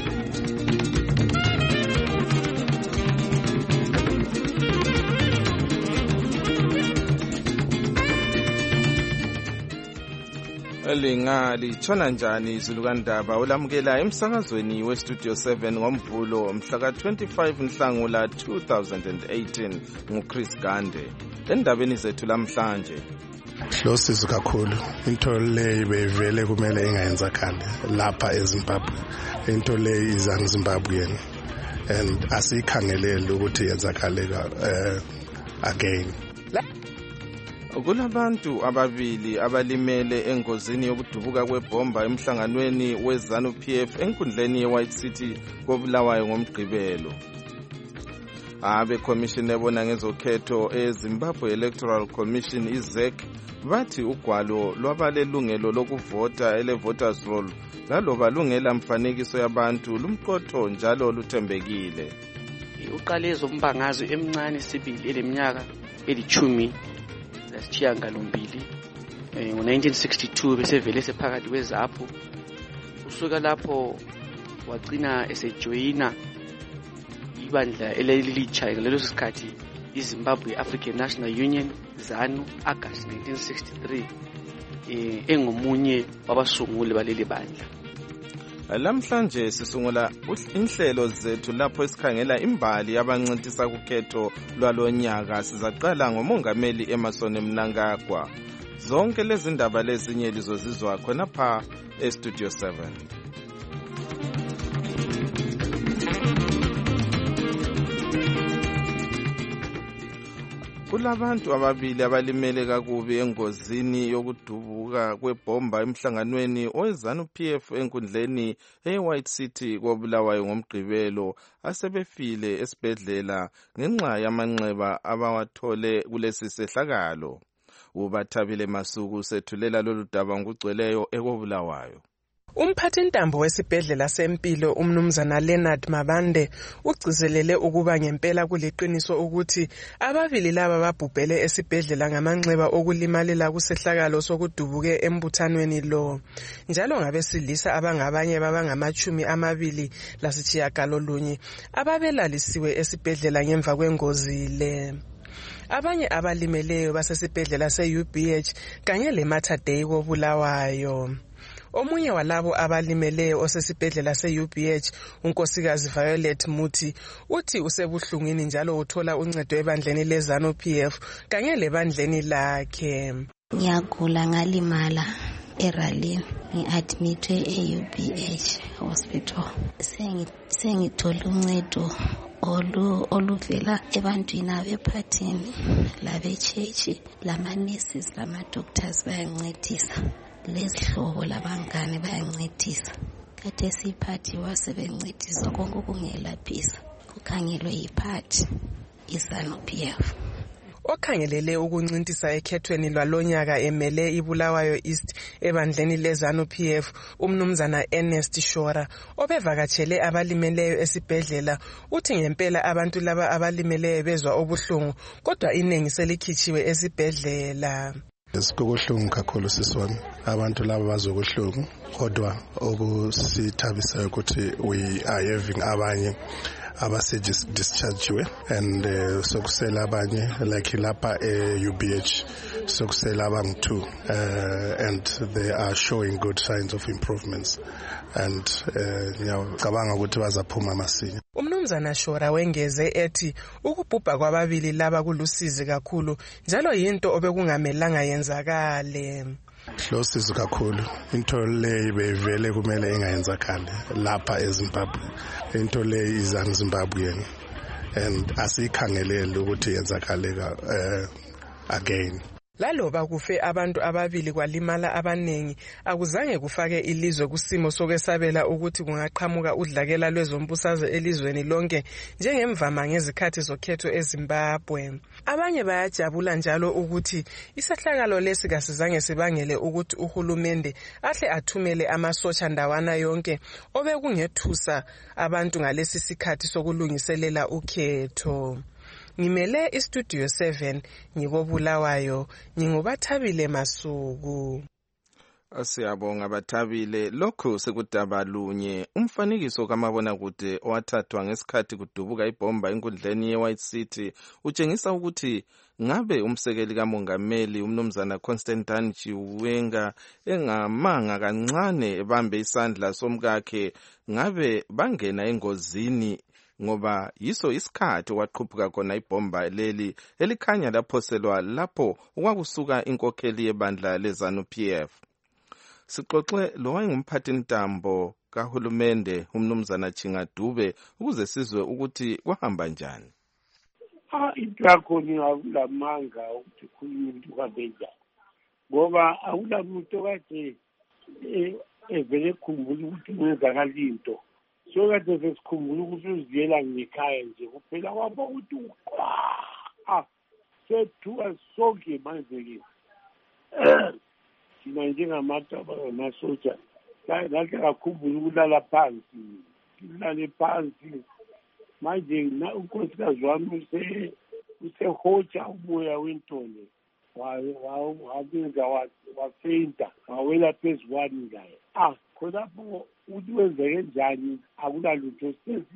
Linga litshona njani izulukandaba ulamukela emsakazweni we-Studio seven ngomvulo mhla ka-twenty-five Nhlangula two thousand eighteen nguChris Gande. Endabeni zethu lamhlanje hlosizo kakhulu into le bevele kumele ingayenzakali lapha eZimbabwe, into le iza eZimbabwean and asikhangelele ukuthi yenzakale uh, again. Kulabantu ababili abalimele engozini yokudubuka kwebomba emhlanganweni weZANU P F enkundleni yeWhite City koBulawayo ngomgqibelo. Abe commission ebona ngezokhetho eZimbabwe Electoral Commission I Z E C bathi ugwalo lwabalelungelo lokuvota ele voters roll laloba lungela mfanekiso yabantu lumqotho njalo luthembekile. Uqale ezombangazo emncane sibili eleminyaka elithumi sishiyagalombili ngo-nineteen sixty-two besevele sephakathi kweZAPU. Usuka lapho wagcina esejoyina ibandla elilitsha ngaleso sikhathi iZimbabwe African National Union ZANU August nineteen sixty-three, engomunye wabasunguli baleli bandla. Lamhlanje sisungula inhlelo zethu lapho esikhangela imbali yabancintisa kukhetho lwalonyaka. Sizaqala ngomongameli Emmerson Mnangagwa. Zonke lezi ndaba lezinye lizozizwa khonapha eStudio seven. Kulabantu ababili abalimele kakubi engozini yokudubuka kwebomba emhlanganweni weZANU P F enkundleni eWhite City koBulawayo ngomgqibelo asebefile esibhedlela ngenxa yamanxeba abawathole kulesi sehlakalo. Ubathabile Masuku sethulela lolu daba ngokugcweleyo ekoBulawayo. Umphathintambo wesibhedlela sempilo umnumzana Leonard Mabande ugcizelele ukuba ngempela kuliqiniso ukuthi ababili laba babhubhele esibhedlela ngamanxeba okulimalela kusehlakalo sokudubuke embuthanweni lo. Njalo ngabesilisa abangabanye babangamachumi amabili lasitshiyagalolunye ababelalisiwe esibhedlela ngemva kwengozi le. Abanye abalimeleyo basesibhedlela se-U B H kanye leMater Dei koBulawayo. Omunye walabo abalimeleyo osesibhedlela se-U B H unkosikazi Violet Muthi uthi usebuhlungwini njalo uthola uncedo ebandleni leZANU P F kanye lebandleni lakhe. Ngiyagula ngalimala eRalini ngi-admitwe e-U B H hospital. Sengithola uncedo olu oluvela ebantwini abephathini labechechi lama-nurses lama-doctors bayancedisa. Lezihlobo labangane bayancedisa. Kade siphathiwa sebencedisa konke kungelaphisa. Kukhangelwe yiphathi iZANU P F. Okhangelele ukuncintisa ekhethweni lwalonyaka emele iBulawayo East ebandleni leZANU P F umnumzana Ernest Shora obevakatshele abalimeleyo esibhedlela uthi ngempela abantu laba abalimeleyo bezwa obuhlungu kodwa iningi selikhitsiwe esibhedlela. Sikubuhlungu kakhulu siswami abantu laba bazokuhlungu kodwa okusithabisayo ukuthi we are having abanye abase dischargewe and uh, sokusela abanye like lapha e-U B H sokusela abangu two uh, and they are showing good signs of improvements and ngiyacabanga uh, ukuthi bazaphuma masinya. Umnumzana Shora wengeze ethi ukubhubha kwababili laba kulusizi kakhulu njalo yinto obekungamelanga yenzakale. Hlosizo kakhulu into le bevele kumele ingayenzakali lapha eZimbabwe, into le iza eZimbabwean and asikhangelele ukuthi yenzakale uh, again. Laloba kufe abantu ababili kwalimala abanengi, akuzange kufake ilizwe kusimo sokwesabela ukuthi kungaqhamuka udlakela lwezombusazwe elizweni lonke njengemvama ngezikhathi zokhetho eZimbabwe. Abanye bayajabula njalo ukuthi isahlakalo lesi kasizange sibangele ukuthi uhulumende ahle athumele amasotsha ndawana yonke obekungethusa abantu ngalesi sikhathi sokulungiselela ukhetho. Ngimele istudio seven ngikobulawayo, ngingubathabile Masuku. Siyabonga Bathabile. Lokho sekudaba lunye. Umfanekiso kamabonakude owathathwa ngesikhathi kudubuka ibhomba enkundleni ye-White City utshengisa ukuthi ngabe umsekeli kamongameli umnumzana Constantine Chiwenga engamanga kancane ebambe isandla somkakhe ngabe bangena engozini, ngoba yiso isikhathi okwaqhuphuka khona ibhomba leli elikhanya laphoselwa lapho okwakusuka inkokheli yebandla leZANU P F. Sixoxe lo wayengumphathi ntambo kahulumende umnumzana Chingadube ukuze sizwe ukuthi kwahamba njani. Ah, intrakhoni akulamanga ukuthi khuluma into kabenjani. Ngoba akulamuntu kade evele khumbula ukuthi kwenzakala into. So kade sesikhumbula ukuthi uziyela ngekhaya nje kuphela kwaba ukuthi ah sethuka sonke manje ke. Thina njengamataba amasotsha lahle kakhumbula ukulala phansi, ulale phansi. Manje na unkosikazi wami use usehotsha umoya wentone wabenza wafeinta wawela phezu kwani ngaye. Ah, khonapho uthi wenzeke njani akulalutho,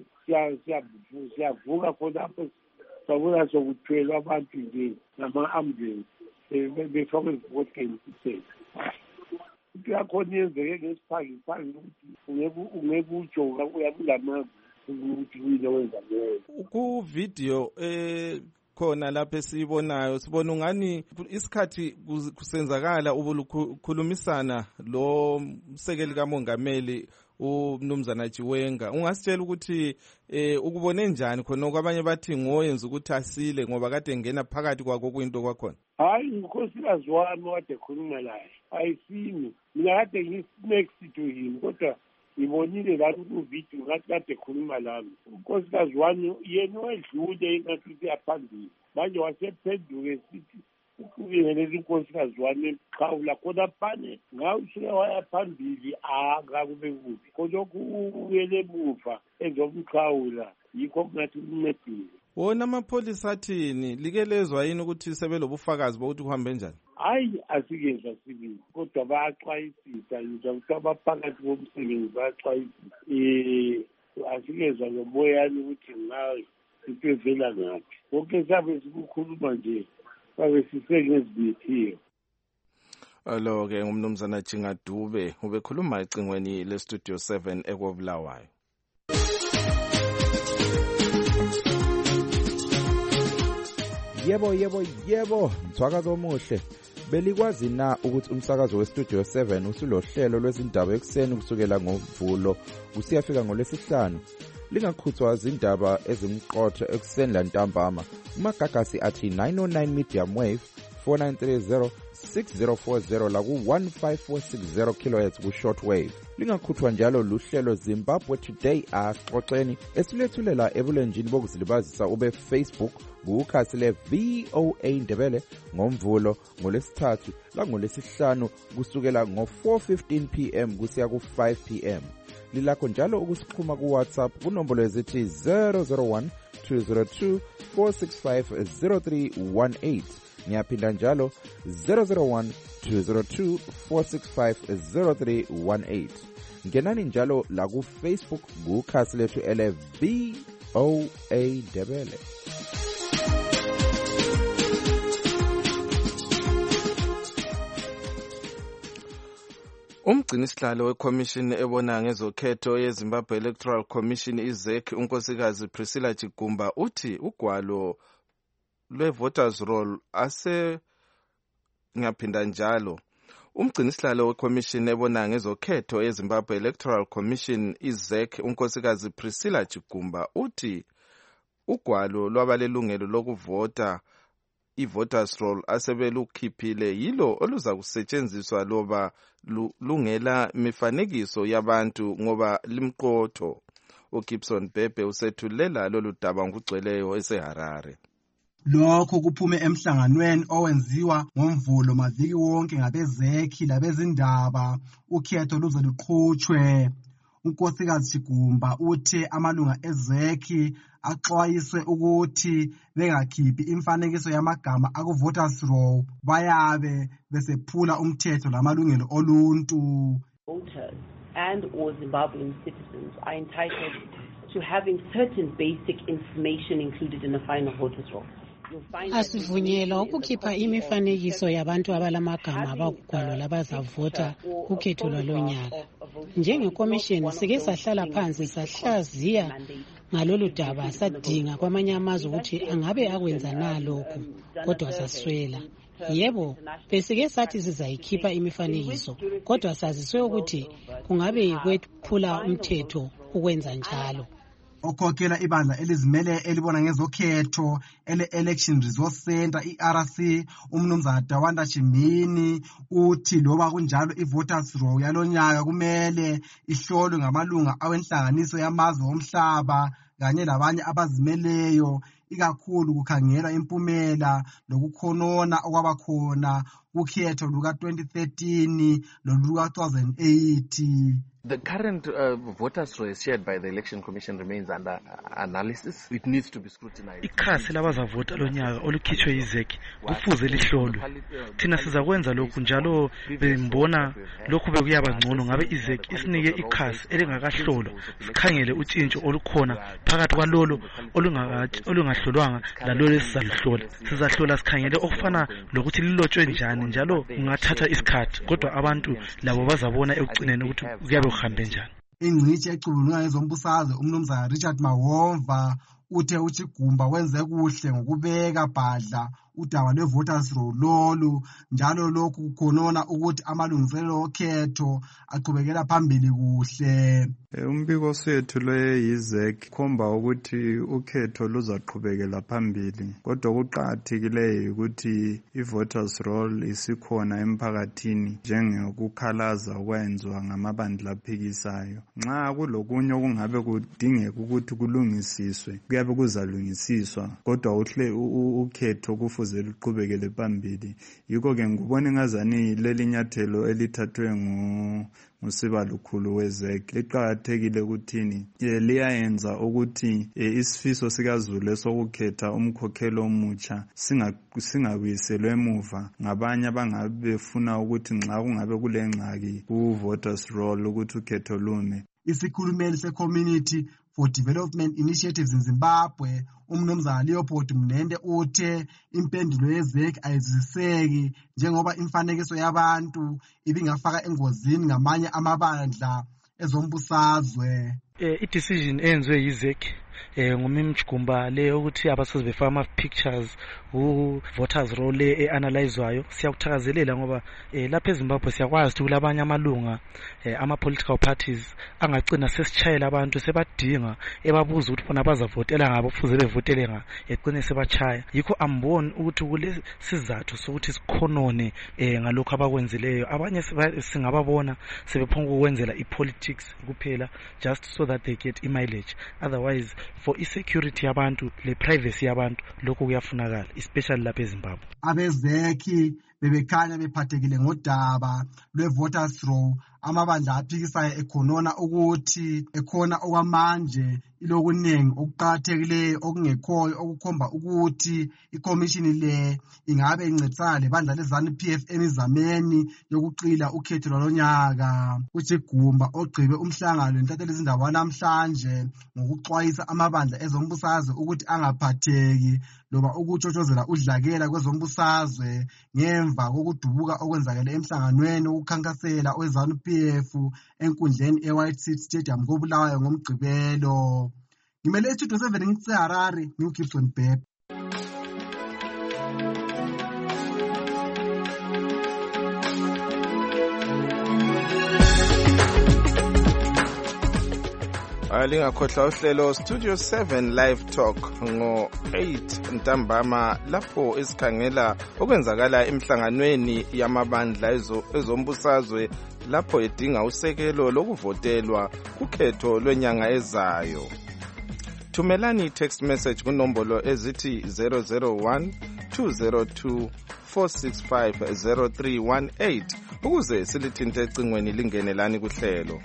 siyavuka khonapho sabona sokuthwelwa abantu nje nama-ambulance befakwe eziboteni sisele. Into yakhona yenzeke ngesiphangiphangi ukuthi ungeke ujoka uyabulamanga ukuthi yini owenza leyo. Ku-video eh khona lapho esibonayo sibona ungani isikhathi kusenzakala ubulukhulumisana lo msekeli kamongameli umnumzana Chiwenga. Ungasitshela ukuthi eh ukubone njani khona okwabanye bathi ngoyenza ukuthi asile ngoba kade ngena phakathi kwako kuyinto kwakhona? Hayi, unkosikazi wami wade khuluma laye ayisimi, mina kade ngi-next to him kodwa ngibonile lapho ku-video ngathi kade khuluma lami. Unkosikazi wami yena wedlule ingathi uyaphambili, manje wasephenduke sithi ukubingelela inkosikazi wami eqhawula khona phane ngawe usuke waya phambili akakube kubi kodwa kuyele emuva ezomqhawula yikho kungathi kumedile. Wona amapholisa athini likelezwa yini ukuthi sebelobufakazi bokuthi kuhambe njani? Hayi, asikezwa sibili kodwa bayaxwayisisa nje ukuthi abaphakathi bomsebenzi bayaxwayisisa. Eh asikezwa nomoyani ukuthi ngawe into evela ngaphi. Konke sabe sikukhuluma nje babe sisengezibithiyo. Alo-ke ngumnumzana Chingadube ubekhuluma ecingweni le-Studio seven ekobulawayo. Yebo yebo yebo mthwakazo omuhle. Belikwazi na ukuthi umsakazo weStudio seven usulohlelo lwezindaba ekuseni kusukela ngoMvulo kusiyafika ngoLwesihlanu? Lingakhuthwa izindaba ezimqotho ekuseni lantambama. Umagagasi athi nine oh nine medium wave four nine three zero six zero four zero la ku one five four six zero kilohertz ku short wave. Lingakhuthwa njalo luhlelo Zimbabwe Today asixoxeni esilethulela ebulenjini bokuzilibazisa ube Facebook kukhasi le V O A Ndebele ngoMvulo ngoLesithathu la ngoLesihlanu kusukela ngo four fifteen p m kusiya ku five p m. Lilakho njalo ukusikhuma ku WhatsApp kunombolo ezithi zero zero one two zero two four six five zero three one eight. Ngiyaphinda njalo zero zero one two zero two four six five zero three one eight. Ngenani njalo la ku Facebook kukhasi lethu ele V O A Ndebele. Umgcinisihlalo weCommission ebona ngezokhetho yeZimbabwe Electoral Commission I Z E C unkosikazi Priscilla Chigumba uthi ugwalo lwe-voters roll ase ngiyaphinda njalo. Umgcinisihlalo weCommission ebona ngezokhetho yeZimbabwe Electoral Commission I Z E C unkosikazi Priscilla Chigumba uthi ugwalo lwabalelungelo lokuvota i-voters roll asebelukhiphile yilo oluza kusetshenziswa loba lungela mifanekiso yabantu ngoba limqotho. uGibson Bhebhe usethulela lolu daba ngokugcweleyo eseHarare. Lokho kuphume emhlanganweni owenziwa ngomvulo maviki wonke ngabezekhi labezindaba ukhetho luze luqhutshwe. uNkosikazi Chigumba uthe amalunga ezekhi axwayiswe ukuthi bengakhiphi imfanekiso yamagama aku-voters roll bayabe besephula umthetho lamalungelo oluntu. Voters and or Zimbabwean citizens are entitled to having certain basic information included in the final voters roll. Asivunyelwa ukukhipha imifanekiso yabantu abalamagama abakugwalo labazavota kukhetho lwalonyaka. Njengekomishini sike sahlala phansi sahlaziya ngalolu daba sadinga kwamanye amazwe ukuthi angabe akwenza nalokho kodwa saswela. Yebo, besike sathi sizayikhipha imifanekiso kodwa saziswe ukuthi kungabe yikwephula umthetho ukwenza njalo. Okhokhela ibandla elizimele elibona ngezokhetho ele-Election Resource Center i-R C umnumzana Dawanda Chimini uthi loba kunjalo i-voters roll yalonyaka kumele ihlolwe ngamalunga awenhlanganiso yamazwe omhlaba kanye labanye abazimeleyo ikakhulu kukhangela impumela lokukhonona okwabakhona kukhetho luka twenty thirteen loluka two thousand eight. The current uh, voters roll shared by the Election Commission remains under analysis. It needs to be scrutinized. Ikhasi labazavota lonyaka olukhitshwe yizekhi kufuze lihlolwe. Thina sizakwenza lokhu njalo bembona lokhu bekuyaba ngcono ngabe izekhi isinike ikhasi elingakahlolwa sikhangele utshintsho olukhona phakathi kwalolo olungahlolwanga lalolo esizalihlola. Sizahlola sikhangele okufana lokuthi lilotshwe njani njalo kungathatha isikhathi kodwa abantu labo bazabona ekugcineni ukuthi kuyabe uhambe njani. Ingcitshi ecubulunga ngezombusazwe umnumzana Richard Mawomva uthe uChigumba wenze kuhle ngokubeka bhadla udaba lwe-voters roll lolu njalo lokhu kukhonona ukuthi amalungiselelo okhetho aqhubekela phambili kuhle. Umbiko sethu lwe-yizek khomba ukuthi ukhetho luzaqhubekela phambili kodwa kuqakathekileyo ukuthi i-voters roll isikhona emphakathini njengokukhalaza okwenziwa ngamabandla aphikisayo. Nxa kulokunye okungabe kudingeka ukuthi kulungisiswe kuyabe kuzalungisiswa kodwa uhle ukhetho kufuze luqhubekele phambili. Yikho ke ngubona ngazani leli nyathelo elithathwe ngu ngusibalukhulu wezekhi liqakathekile ukuthini liyayenza ukuthi isifiso sikazulu sokukhetha umkhokhelo omutsha singabuyiselwe emuva ngabanye abangabe befuna ukuthi nxa kungabe kulengxaki ku-voters roll ukuthi ukhetho lume. Isikhulumeli se-Community for Development Initiatives in Zimbabwe umnumzana Leopold Mnende uthe impendulo yezekhi ayiziseki njengoba imfanekiso yabantu ibingafaka engozini ngamanye amabandla ezombusazwe. I-decision enziwe yizekhi ngumimi Chigumba le ukuthi abasoze befaka ama-pictures ku-voters roll le e-analyzwayo siyakuthakazelela ngoba lapha eZimbabwe siyakwazi ukuthi kulabanye amalunga ama-political parties angagcina sesitshayela abantu sebadinga ebabuza ukuthi bona bazavotela ngabo kufuze bevotele nga egcine sebachaya. Yikho amboni ukuthi kule sizathu sokuthi sikhonone ngalokho abakwenzileyo. Abanye singababona sebephonga ukwenzela i-politics kuphela just so that they get i-mileage. Otherwise for i-security yabantu le-privacy yabantu lokho kuyafunakala especially lapha eZimbabwe. Abezekhi bebekhanya bephathekile ngodaba lwe-voters roll amabandla aphikisayo ekhonona ukuthi ekhona okwamanje ilokuningi okuqakathekileyo okungekhoyo okukhomba ukuthi ikomishini le ingabe incedisana lebandla leZANU P F emizameni yokuqila ukhetho lwalonyaka. uChigumba ogqibe umhlangano wentatheli izindaba namhlanje ngokuxwayisa amabandla ezombusazwe ukuthi angaphatheki loba ukutshotshozela udlakela kwezombusazwe ngemva kokudubuka okwenzakele emhlanganweni ukukhankasela weZANU P F enkundleni e-White City Stadium koBulawayo ngomgqibelo. Ngimele estudio seven ngiseHarare ngiuGibson Bhebhe. Alingakhohlwa uhlelo Studio seven Live Talk ngo eight ntambama lapho esikhangela okwenzakala emhlanganweni yamabandla ezombusazwe lapho edinga usekelo lokuvotelwa kukhetho lwenyanga ezayo. Thumelani text message kunombolo ezithi zero zero one two zero two four six five zero three one eight ukuze silithinte ecingweni lingenelani kuhlelo.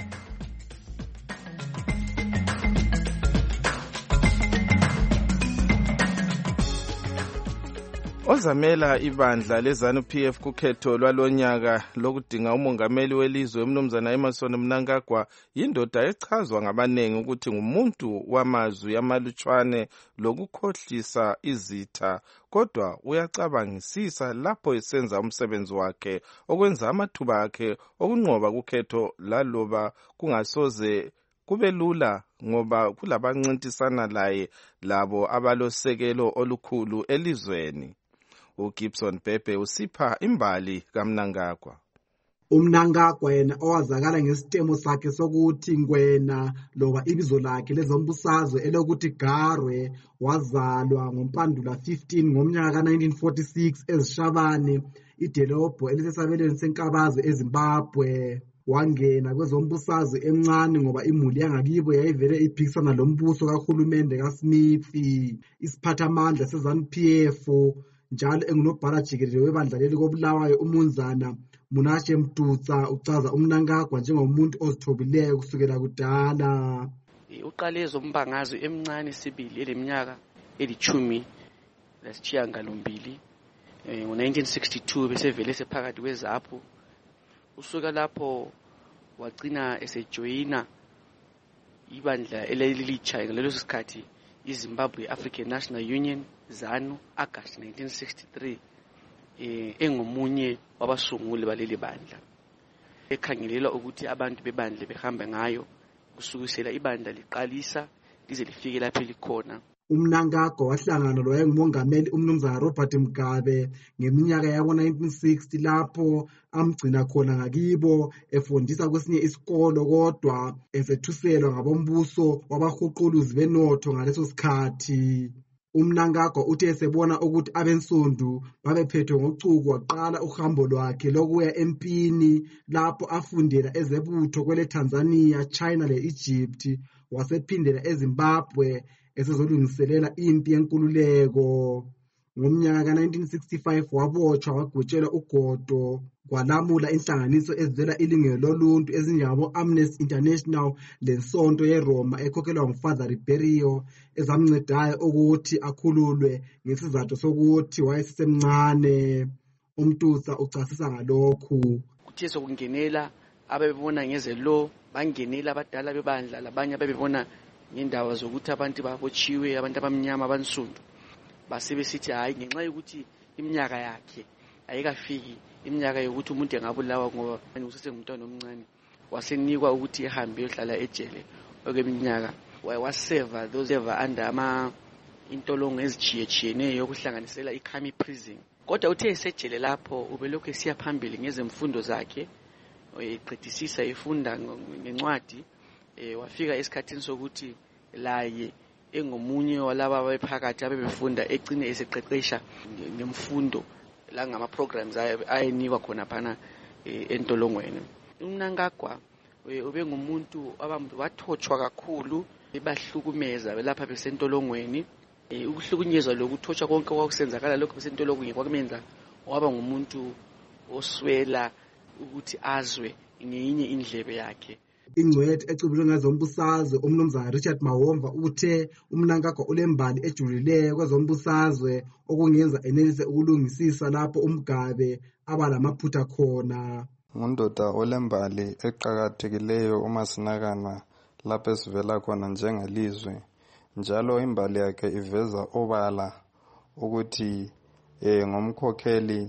Ozamela ibandla leZANU-P F kukhetho lwalonyaka lokudinga umongameli welizwe umnumzana Emmerson Mnangagwa yindoda echazwa ngabanengi ukuthi ngumuntu wamazwi amalutshwane lokukhohlisa izitha, kodwa uyacabangisisa lapho esenza umsebenzi wakhe okwenza amathuba akhe okunqoba kukhetho laloba kungasoze kube lula ngoba kulabancintisana laye labo abalosekelo olukhulu elizweni. uGibson Bhebhe usipha imbali kaMnangagwa. uMnangagwa yena owazakala ngesitemo sakhe sokuthi Ngwena loba ibizo lakhe lezombusazwe elokuthi Garwe wazalwa ngoMpandula fifteen ngomnyaka ka nineteen forty-six eZishabane idolobho elisesabelweni seNkabazo eZimbabwe. Wangena kwezombusazwe emncane ngoba imuli yangakibo yayivele iphikisana lombuso kahulumende kaSmith. Isiphathamandla seZANU-P F njalo engunobhala jikelele webandla leli koBulawayo uMunzana Munashe Mdutsa uchaza uMnangagwa njengomuntu ozithobileyo kusukela kudala. Uqale ezombangazwe emncane sibili eleminyaka elithumi lasishiyagalombili ngo nineteen sixty-two bese vele sephakathi kweZAPU. Usuka lapho wagcina esejoyina ibandla elilitsha ngaleso sikhathi iZimbabwe African National Union ZANU August nineteen sixty-three eh engomunye wabasunguli baleli bandla ekhangelela ukuthi abantu bebandla behambe ngayo kusukisela ibandla liqalisa lize lifike lapho likhona. uMnangagwa wahlangana lowayengumongameli umnumzana Robert Mugabe ngeminyaka yabo nineteen sixty lapho amgcina khona ngakibo efundisa kwesinye isikolo kodwa esethuselwa ngabombuso wabahuquluzi benotho ngaleso sikhathi. uMnangagwa uthe esebona ukuthi abensundu babephethwe ngocuku waqala uhambo lwakhe lokuya empini lapho afundela ezebutho kwele Tanzania, China le-Egypt wasephindela eZimbabwe esezolungiselela impi yenkululeko. Ngomnyaka ka nineteen sixty-five wabotshwa wagwetshelwa ugodo kwalamula inhlanganiso ezivela ilungelo loluntu ezinjengabo Amnesty International lensonto yeRoma ekhokhelwa nguFather Ribeiro ezamncedayo ukuthi akhululwe ngesizathu sokuthi wayesemncane. uMtutsa uchasisa ngalokhu. Kuthe sokungenela abebona ngezelo bangenela abadala bebandla labanye abebona ngendawo zokuthi abantu babotshiwe abantu abamnyama abansundu basebesithi hayi ngenxa yokuthi iminyaka yakhe ayikafiki iminyaka yokuthi umuntu engabulawa ngoba usesengumntwana omncane wasenikwa ukuthi ehambe yohlala ejele okweminyaka waseva those ever under ama intolongo ezitshiyechiyeneyo yokuhlanganisela iKhami prison. Kodwa uthe esejele lapho ubelokhu esiya phambili ngezemfundo zakhe eqedisisa efunda ngencwadi wafika esikhathini sokuthi laye engomunye walaba abaphakathi abebefunda egcine eseqeqesha ngemfundo la ngama programs ayenikwa khona phana entolongweni. uMnangagwa ube ngumuntu wathothwa kakhulu ebahlukumeza lapha besentolongweni. Ukuhlukunyezwa lokuthotsha konke kwakusenzakala lokho besentolongweni kwakumenza waba ngumuntu oswela ukuthi azwe ngenye indlebe yakhe. Ingcweti ecubulwe ngezombusazwe umnumzana Richard Mawomva uthe uMnangagwa ulembali ejulileyo kwezombusazwe okungenza enelise ukulungisisa lapho uMgabe abalamaphutha khona. Ngundoda olembali eqhakathekileyo uma sinakana lapho esivela khona njengelizwe, njalo imbali yakhe iveza obala ukuthi eh ngomkhokheli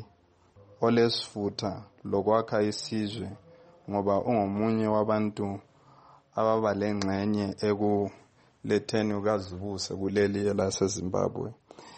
olesifutha lokwakha isizwe ngoba ungomunye wabantu ababalengxenye ekuletheni ukazibuse kuleli laseZimbabwe.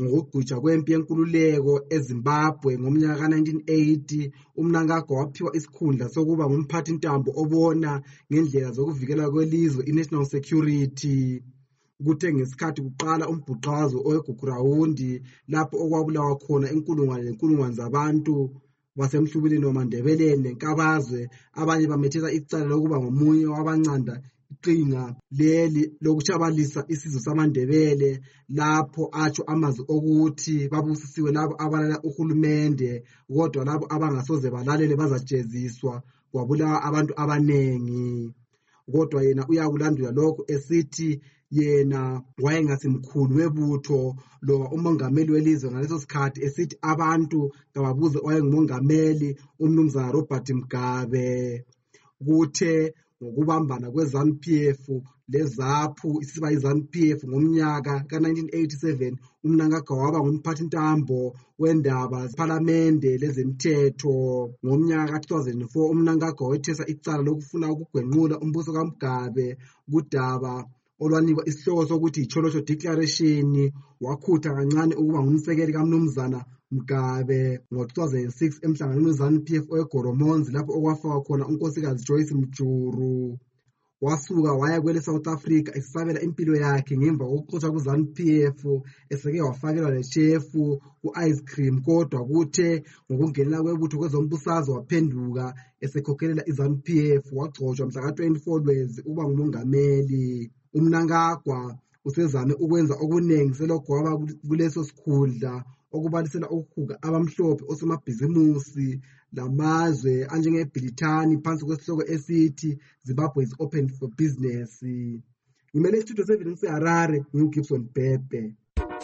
ngokugujwa kwempi yenkululeko eZimbabwe ngomnyaka ka nineteen eighty, uMnangagwa waphiwa isikhundla sokuba ngumphathintambo obona ngendlela zokuvikela kwelizwe i-national security. Kuthe ngesikhathi kuqala umbhuqazo oweGugurawundi lapho okwabulawa khona inkulungwane nenkulungwane zabantu basemhlubuleni wamaNdebeleni nenkabazwe, abanye bamethesa icala lokuba ngomunye wabancanda iqinga leli lokutshabalisa isizwe samaNdebele, lapho atsho amazwi okuthi babusisiwe labo abalala uhulumende kodwa labo abangasoze balalele bazajeziswa, kwabulawa abantu abanengi. Kodwa yena uyakulandula lokho esithi yena wayengasimkhulu webutho loba umongameli welizwe ngaleso sikhathi, esithi abantu kababuze owayengumongameli uMnumzana Robert Mugabe. Kuthe ngokubambana kwe-ZANU P F leZAPU isiba yi-ZANU P F ngomnyaka ka nineteen eighty-seven, uMnangagwa waba ngumphathintambo wendaba zephalamende lezemthetho. Ngomnyaka ka two thousand four uMnangagwa wethesa icala lokufuna ukugwenqula umbuso kaMugabe kudaba olwanikwa isihloko sokuthi iCholosho Declaration. Wakhutha kancane ukuba ngumsekeli kaMnumzana Mugabe ngo two thousand six emhlanganweni weZANU P F eGoromonzi lapho okwafakwa khona unkosikazi Joyce Mjuru. Wasuka waya kwele South Africa esabela impilo yakhe ngemva kokuxoshwa kuZANU P F, eseke wafakelwa leshefu ku-ice cream, kodwa kuthe ngokungenela kwebutho kwezombusazwe waphenduka esekhokhelela iZANU P F, wagcotshwa mhla ka twenty-four Lwezi uba ngumongameli. uMnangagwa usezame ukwenza okuningi selogwaba kuleso sikhundla, okubalisela ukuhuga abamhlophe osomabhizimusi lamazwe anjengeBrithani phansi kwesihloko esithi Zimbabwe is open for business. Ngimele Studio seven ngiseHarare, nginguGibson Bhebhe.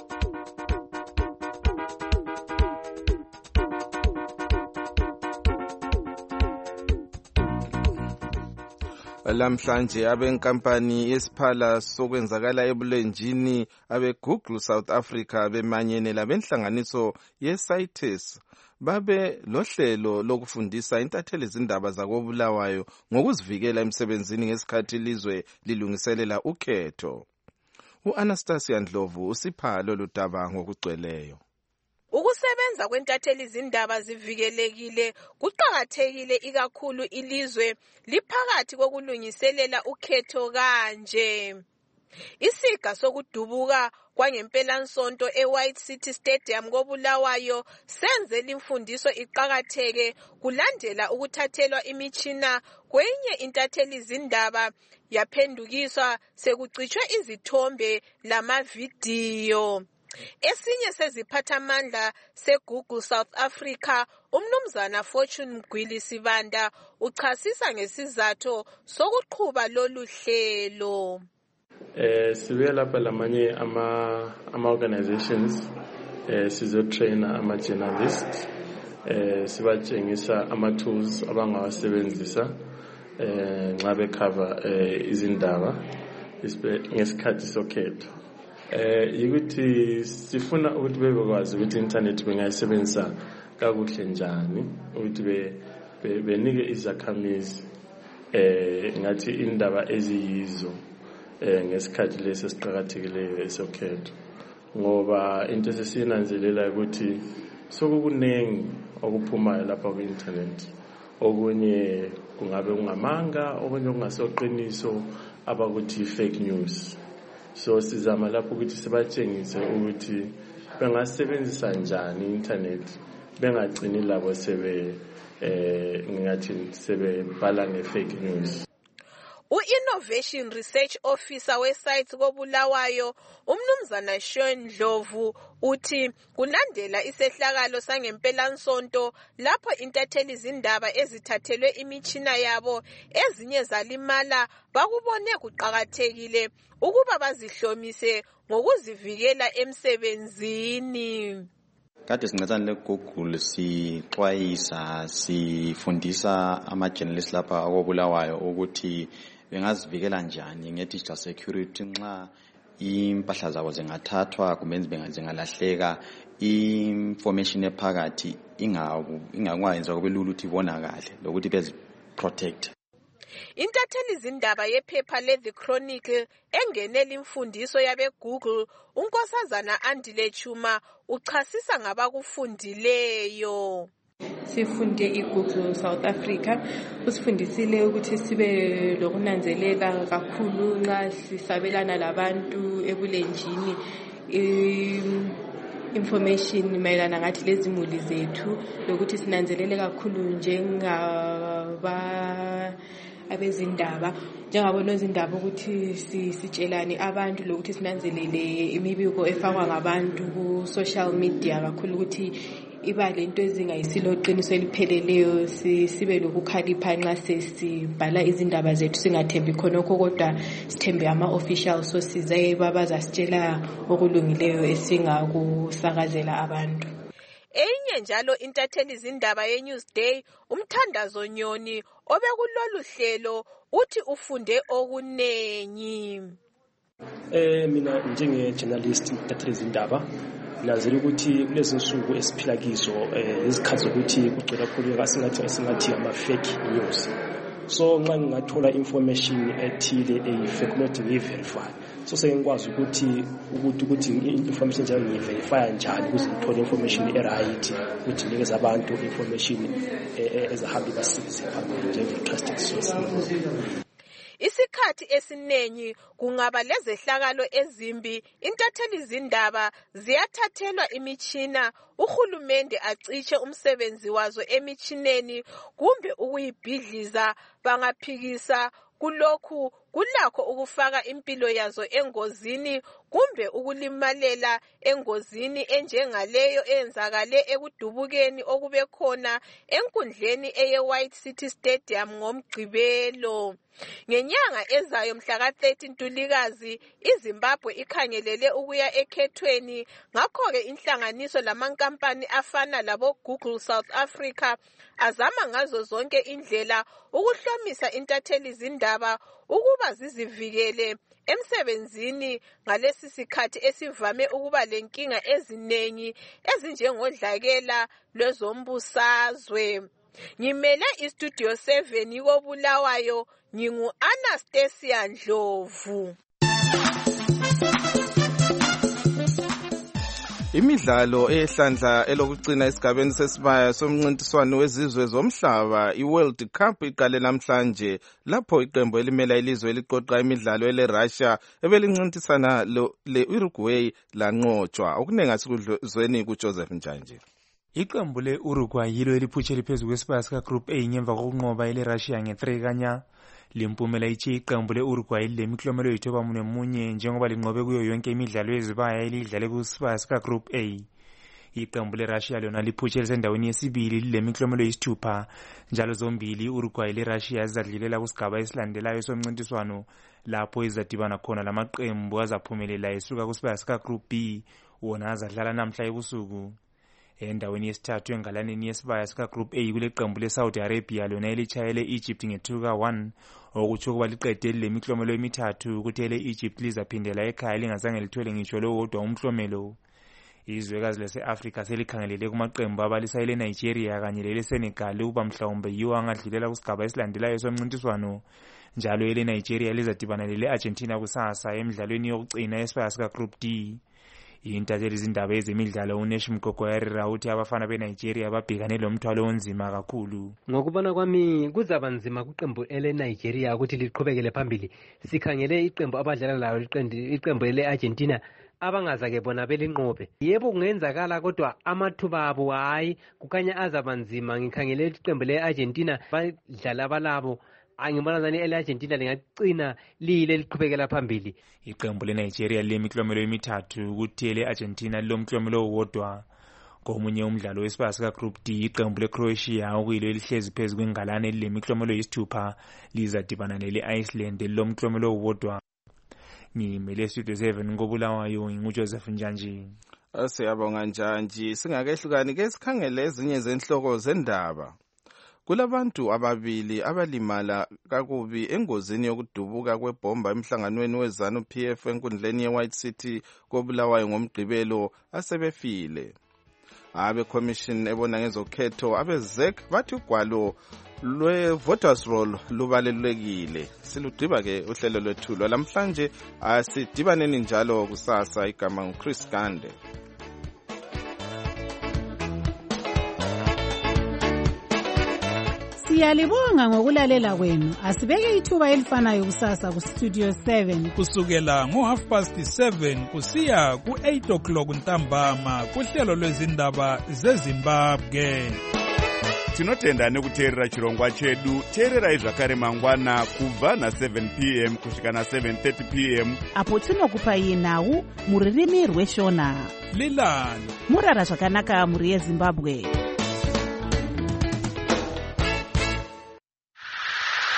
Lamhlanje abenkampani yesiphala sokwenzakala ebulenjini abeGoogle South Africa bemanyene labenhlanganiso yeCites babe lohlelo lokufundisa intatheli izindaba zakobulawayo ngokuzivikela emsebenzini ngesikhathi ilizwe lilungiselela ukhetho. U-Anastasia Ndlovu usiphalo ludaba ngokugcweleyo. Ukusebenza kwentatheli izindaba zivikelekile kuqhakathekile ikakhulu ilizwe liphakathi kokulungiselela ukhetho kanje. Isiga sokudubuka kwangempelansonto eWhite City Stadium koBulawayo senze limfundiso iqhakatheke kulandela ukuthathelwa imitshina kwenye intatheli izindaba yaphendukiswa sekucitshwe izithombe lamavidiyo. Esinye seziphathamandla seGoogle South Africa, uMnumzana Fortune Mgwili Sibanda, uchasisa ngesizathu sokuqhuba lolu hlelo. Eh sibuye lapha lamanye ama ama organizations eh sizotrainer ama journalists eh sibatshengisa ama tools abangawasebenzisa eh nxa becover eh izindaba ngesikhathi sokhetho. Eh ukuthi sifuna ukuthi bebekwazi ukuthi internet bengayisebenzisa kakuhle njani, ukuthi be benike izakhamizi eh ngathi indaba eziyizo eh ngesikhathi lesi siqhakathekileyo esokhetho, ngoba into esesiyinanzelela ukuthi sokukunengi okuphumayo lapha ku internet, okunye kungabe ungamanga, okunye kungasoqiniso abakuthi fake news. So sizama lapho ukuthi sibatshengise ukuthi bengasebenzisa njani internet bengagcini labo sebe eh ngathi sebebhala nge-fake news. U-Innovation Research Officer weSites koBulawayo, uMnumzana Sean Ndlovu, uthi kulandela isehlakalo sangempelansonto lapho intatheli izindaba ezithathelwe imitshina yabo ezinye zalimala, bakubone kuqhakathekile ukuba bazihlomise ngokuzivikela emsebenzini. Kade sincedisana leGoogle sixwayisa sifundisa ama-journalists lapha akobulawayo ukuthi bengazivikela njani nge-digital security nxa impahla zabo zingathathwa kumbe zingalahleka, information ephakathi ingakwenza kube lula ukuthi ibonakale lokuthi beziprotect. Intatheli izindaba yephepha le-The Chronicle engenela imfundiso yabe-Google unkosazana Andile Chuma uchasisa ngabakufundileyo. Sifunde iGoogle South Africa usifundisile ukuthi sibe lokunanzelela kakhulu nxa sisabelana labantu ebulenjini information mayelana ngathi lezimuli zethu lokuthi sinanzelele kakhulu njengaba abezindaba njengabo nozindaba ukuthi sitshelane abantu lokuthi sinanzelele imibiko efakwa ngabantu ku social media kakhulu ukuthi iba lento ezingayisilo qiniso elipheleleyo sibe lokukhalipha nxa sesibhala izindaba zethu singathembi khonokho kodwa sithembe ama official sources ababaza sitshela okulungileyo esingakusakazela abantu. Enye njalo intatheli izindaba ye-Newsday uMthandazo Nyoni obekulolu hlelo uthi ufunde okunengi. Eh mina njenge journalist intatheli izindaba nazela ukuthi kulezi nsuku esiphila kizo izikhathi zokuthi kugcwele kakhulu kasingathi esingathi ama fake news. So nxa ngingathola information ethile eyi fake not ngiverify. So sengikwazi ukuthi ukuthi ukuthi information njalo ngiverify njani ukuze ngithole information eright ukuthi nikeza abantu information ezahamba basize phambili njenge trusted source. Isikhathi esiningi kungaba lezehlakalo ezimbi intatheli izindaba ziyathathelwa imichina uhulumende aciche umsebenzi wazo emichineni kumbe ukuyibhidliza bangaphikisa kulokhu kulakho ukufaka impilo yazo engozini kumbe ukulimalela engozini enjengaleyo eyenzakale ekudubukeni okube khona enkundleni eye White City Stadium ngomgcibelo. Ngenyanga ezayo mhla ka thirteen Ntulikazi iZimbabwe ikhangelele ukuya ekhethweni ngakho-ke inhlanganiso lamankampani afana labo Google South Africa azama ngazo zonke indlela ukuhlomisa intatheli izindaba ukuba zizivikele emsebenzini ngalesi sikhathi esivame ukuba lenkinga ezinengi ezinjengodlakela lwezombusazwe. Ngimele iStudio seven koBulawayo ngingu Anastasia Ndlovu. Imidlalo ehlandla elokugcina esigabeni sesibaya somncintiswano wezizwe zomhlaba iWorld Cup iqale namhlanje lapho iqembu elimela ilizwe eliqoqa imidlalo eleRussia ebelincintisana le-Uruguay lanqotshwa okunengi asikuzweni kuJoseph Njanje. Iqembu le-Uruguay yilo eliphuthe liphezulu kwesibaya sika Group A ngemva kokunqoba eleRussia nge-three kanya. Limpumela ithi iqembu le-Uruguay lilemiklomelo yithoba mune munye njengoba linqobe kuyo yonke imidlalo yezibaya elidlale kusibaya sika Group A. Iqembu leRussia lona liphuthe lisendaweni yesibili lilemiklomelo yisithupha njalo zombili iUruguay leRussia zizadlulela kusigaba esilandelayo somncintiswano lapho izadibana khona lamaqembu azaphumelela esuka kusibaya sika Group B wona azadlala namhla ebusuku. Endaweni yesithathu engalaneni yesibaya sika Group A kuleqembu leSaudi Arabia lona elitshayele Egypt nge-two ka one okutsho kuba liqede lemiklomelo emithathu ukuthi ele-Egypt lizaphindela ekhaya lingazange lithole ngitsho lo wodwa umklomelo. Izwekazi lase-Africa selikhangelele kumaqembu abalisa ele-Nigeria kanye lele-Senegal ukuba mhlawumbe yiwo angadlulela kusigaba esilandelayo somncintiswano njalo ele-Nigeria lizadibana lele-Argentina kusasa emidlalweni yokucina yesibaya sika Group D. Intatheli izindaba ezemidlalo uNeshim Gogoyarira uthi abafana beNigeria babhekane lomthwalo onzima kakhulu. Ngokubona kwami kuzaba nzima kuqembu ele-Nigeria ukuthi liqhubekele phambili. Sikhangele iqembu abadlala layo iqembu ele-Argentina abangazake bona belinqobe. Yebo kungenzakala kodwa amathuba abo hayi kukanya azaba nzima. Ngikhangele iqembu le-Argentina badlala abalabo angibona zani ele-Argentina lingaqina lile liqhubekela phambili. Iqembu leNigeria lemiklomelo emithathu ukuthi ele-Argentina lilomklomelo owodwa. Komunye umdlalo wesibaya sika Group D iqembu leCroatia okuyilo elihlezi phezu kwengalane lilemiklomelo yisithupha lizadibana nele-Iceland lilomklomelo owodwa. Ngimele Studio seven koBulawayo nguJoseph Njanje. Siyabonga Njanje. Singakehlukani ke sikhangele ezinye zenhloko zendaba. Kulabantu ababili abalimala kakubi engozini yokudubuka kwebomba emhlanganweni weZANU P F enkundleni yeWhite City koBulawayo ngomgqibelo asebefile. abekhomishini ebona ngezokhetho abezek bathi ugwalo lwe-voters roll lubalulekile. Siludiba-ke uhlelo lwethu lwalamhlanje, asidibaneni njalo kusasa. Igama nguChris Gande. Siyalibonga ngokulalela kwenu. Asibeke ithuba elifanayo kusasa ku Studio seven kusukela ngo half past seven kusiya ku eight o'clock ntambama kuhlelo lwezindaba zeZimbabwe. Tinotenda nekuteerera chirongwa chedu. Teererai zvakare mangwana kubva na seven p m kusvika na seven thirty p m apo tinokupai nhau muririmi rweshona. Lilani murara zvakanaka muri yeZimbabwe.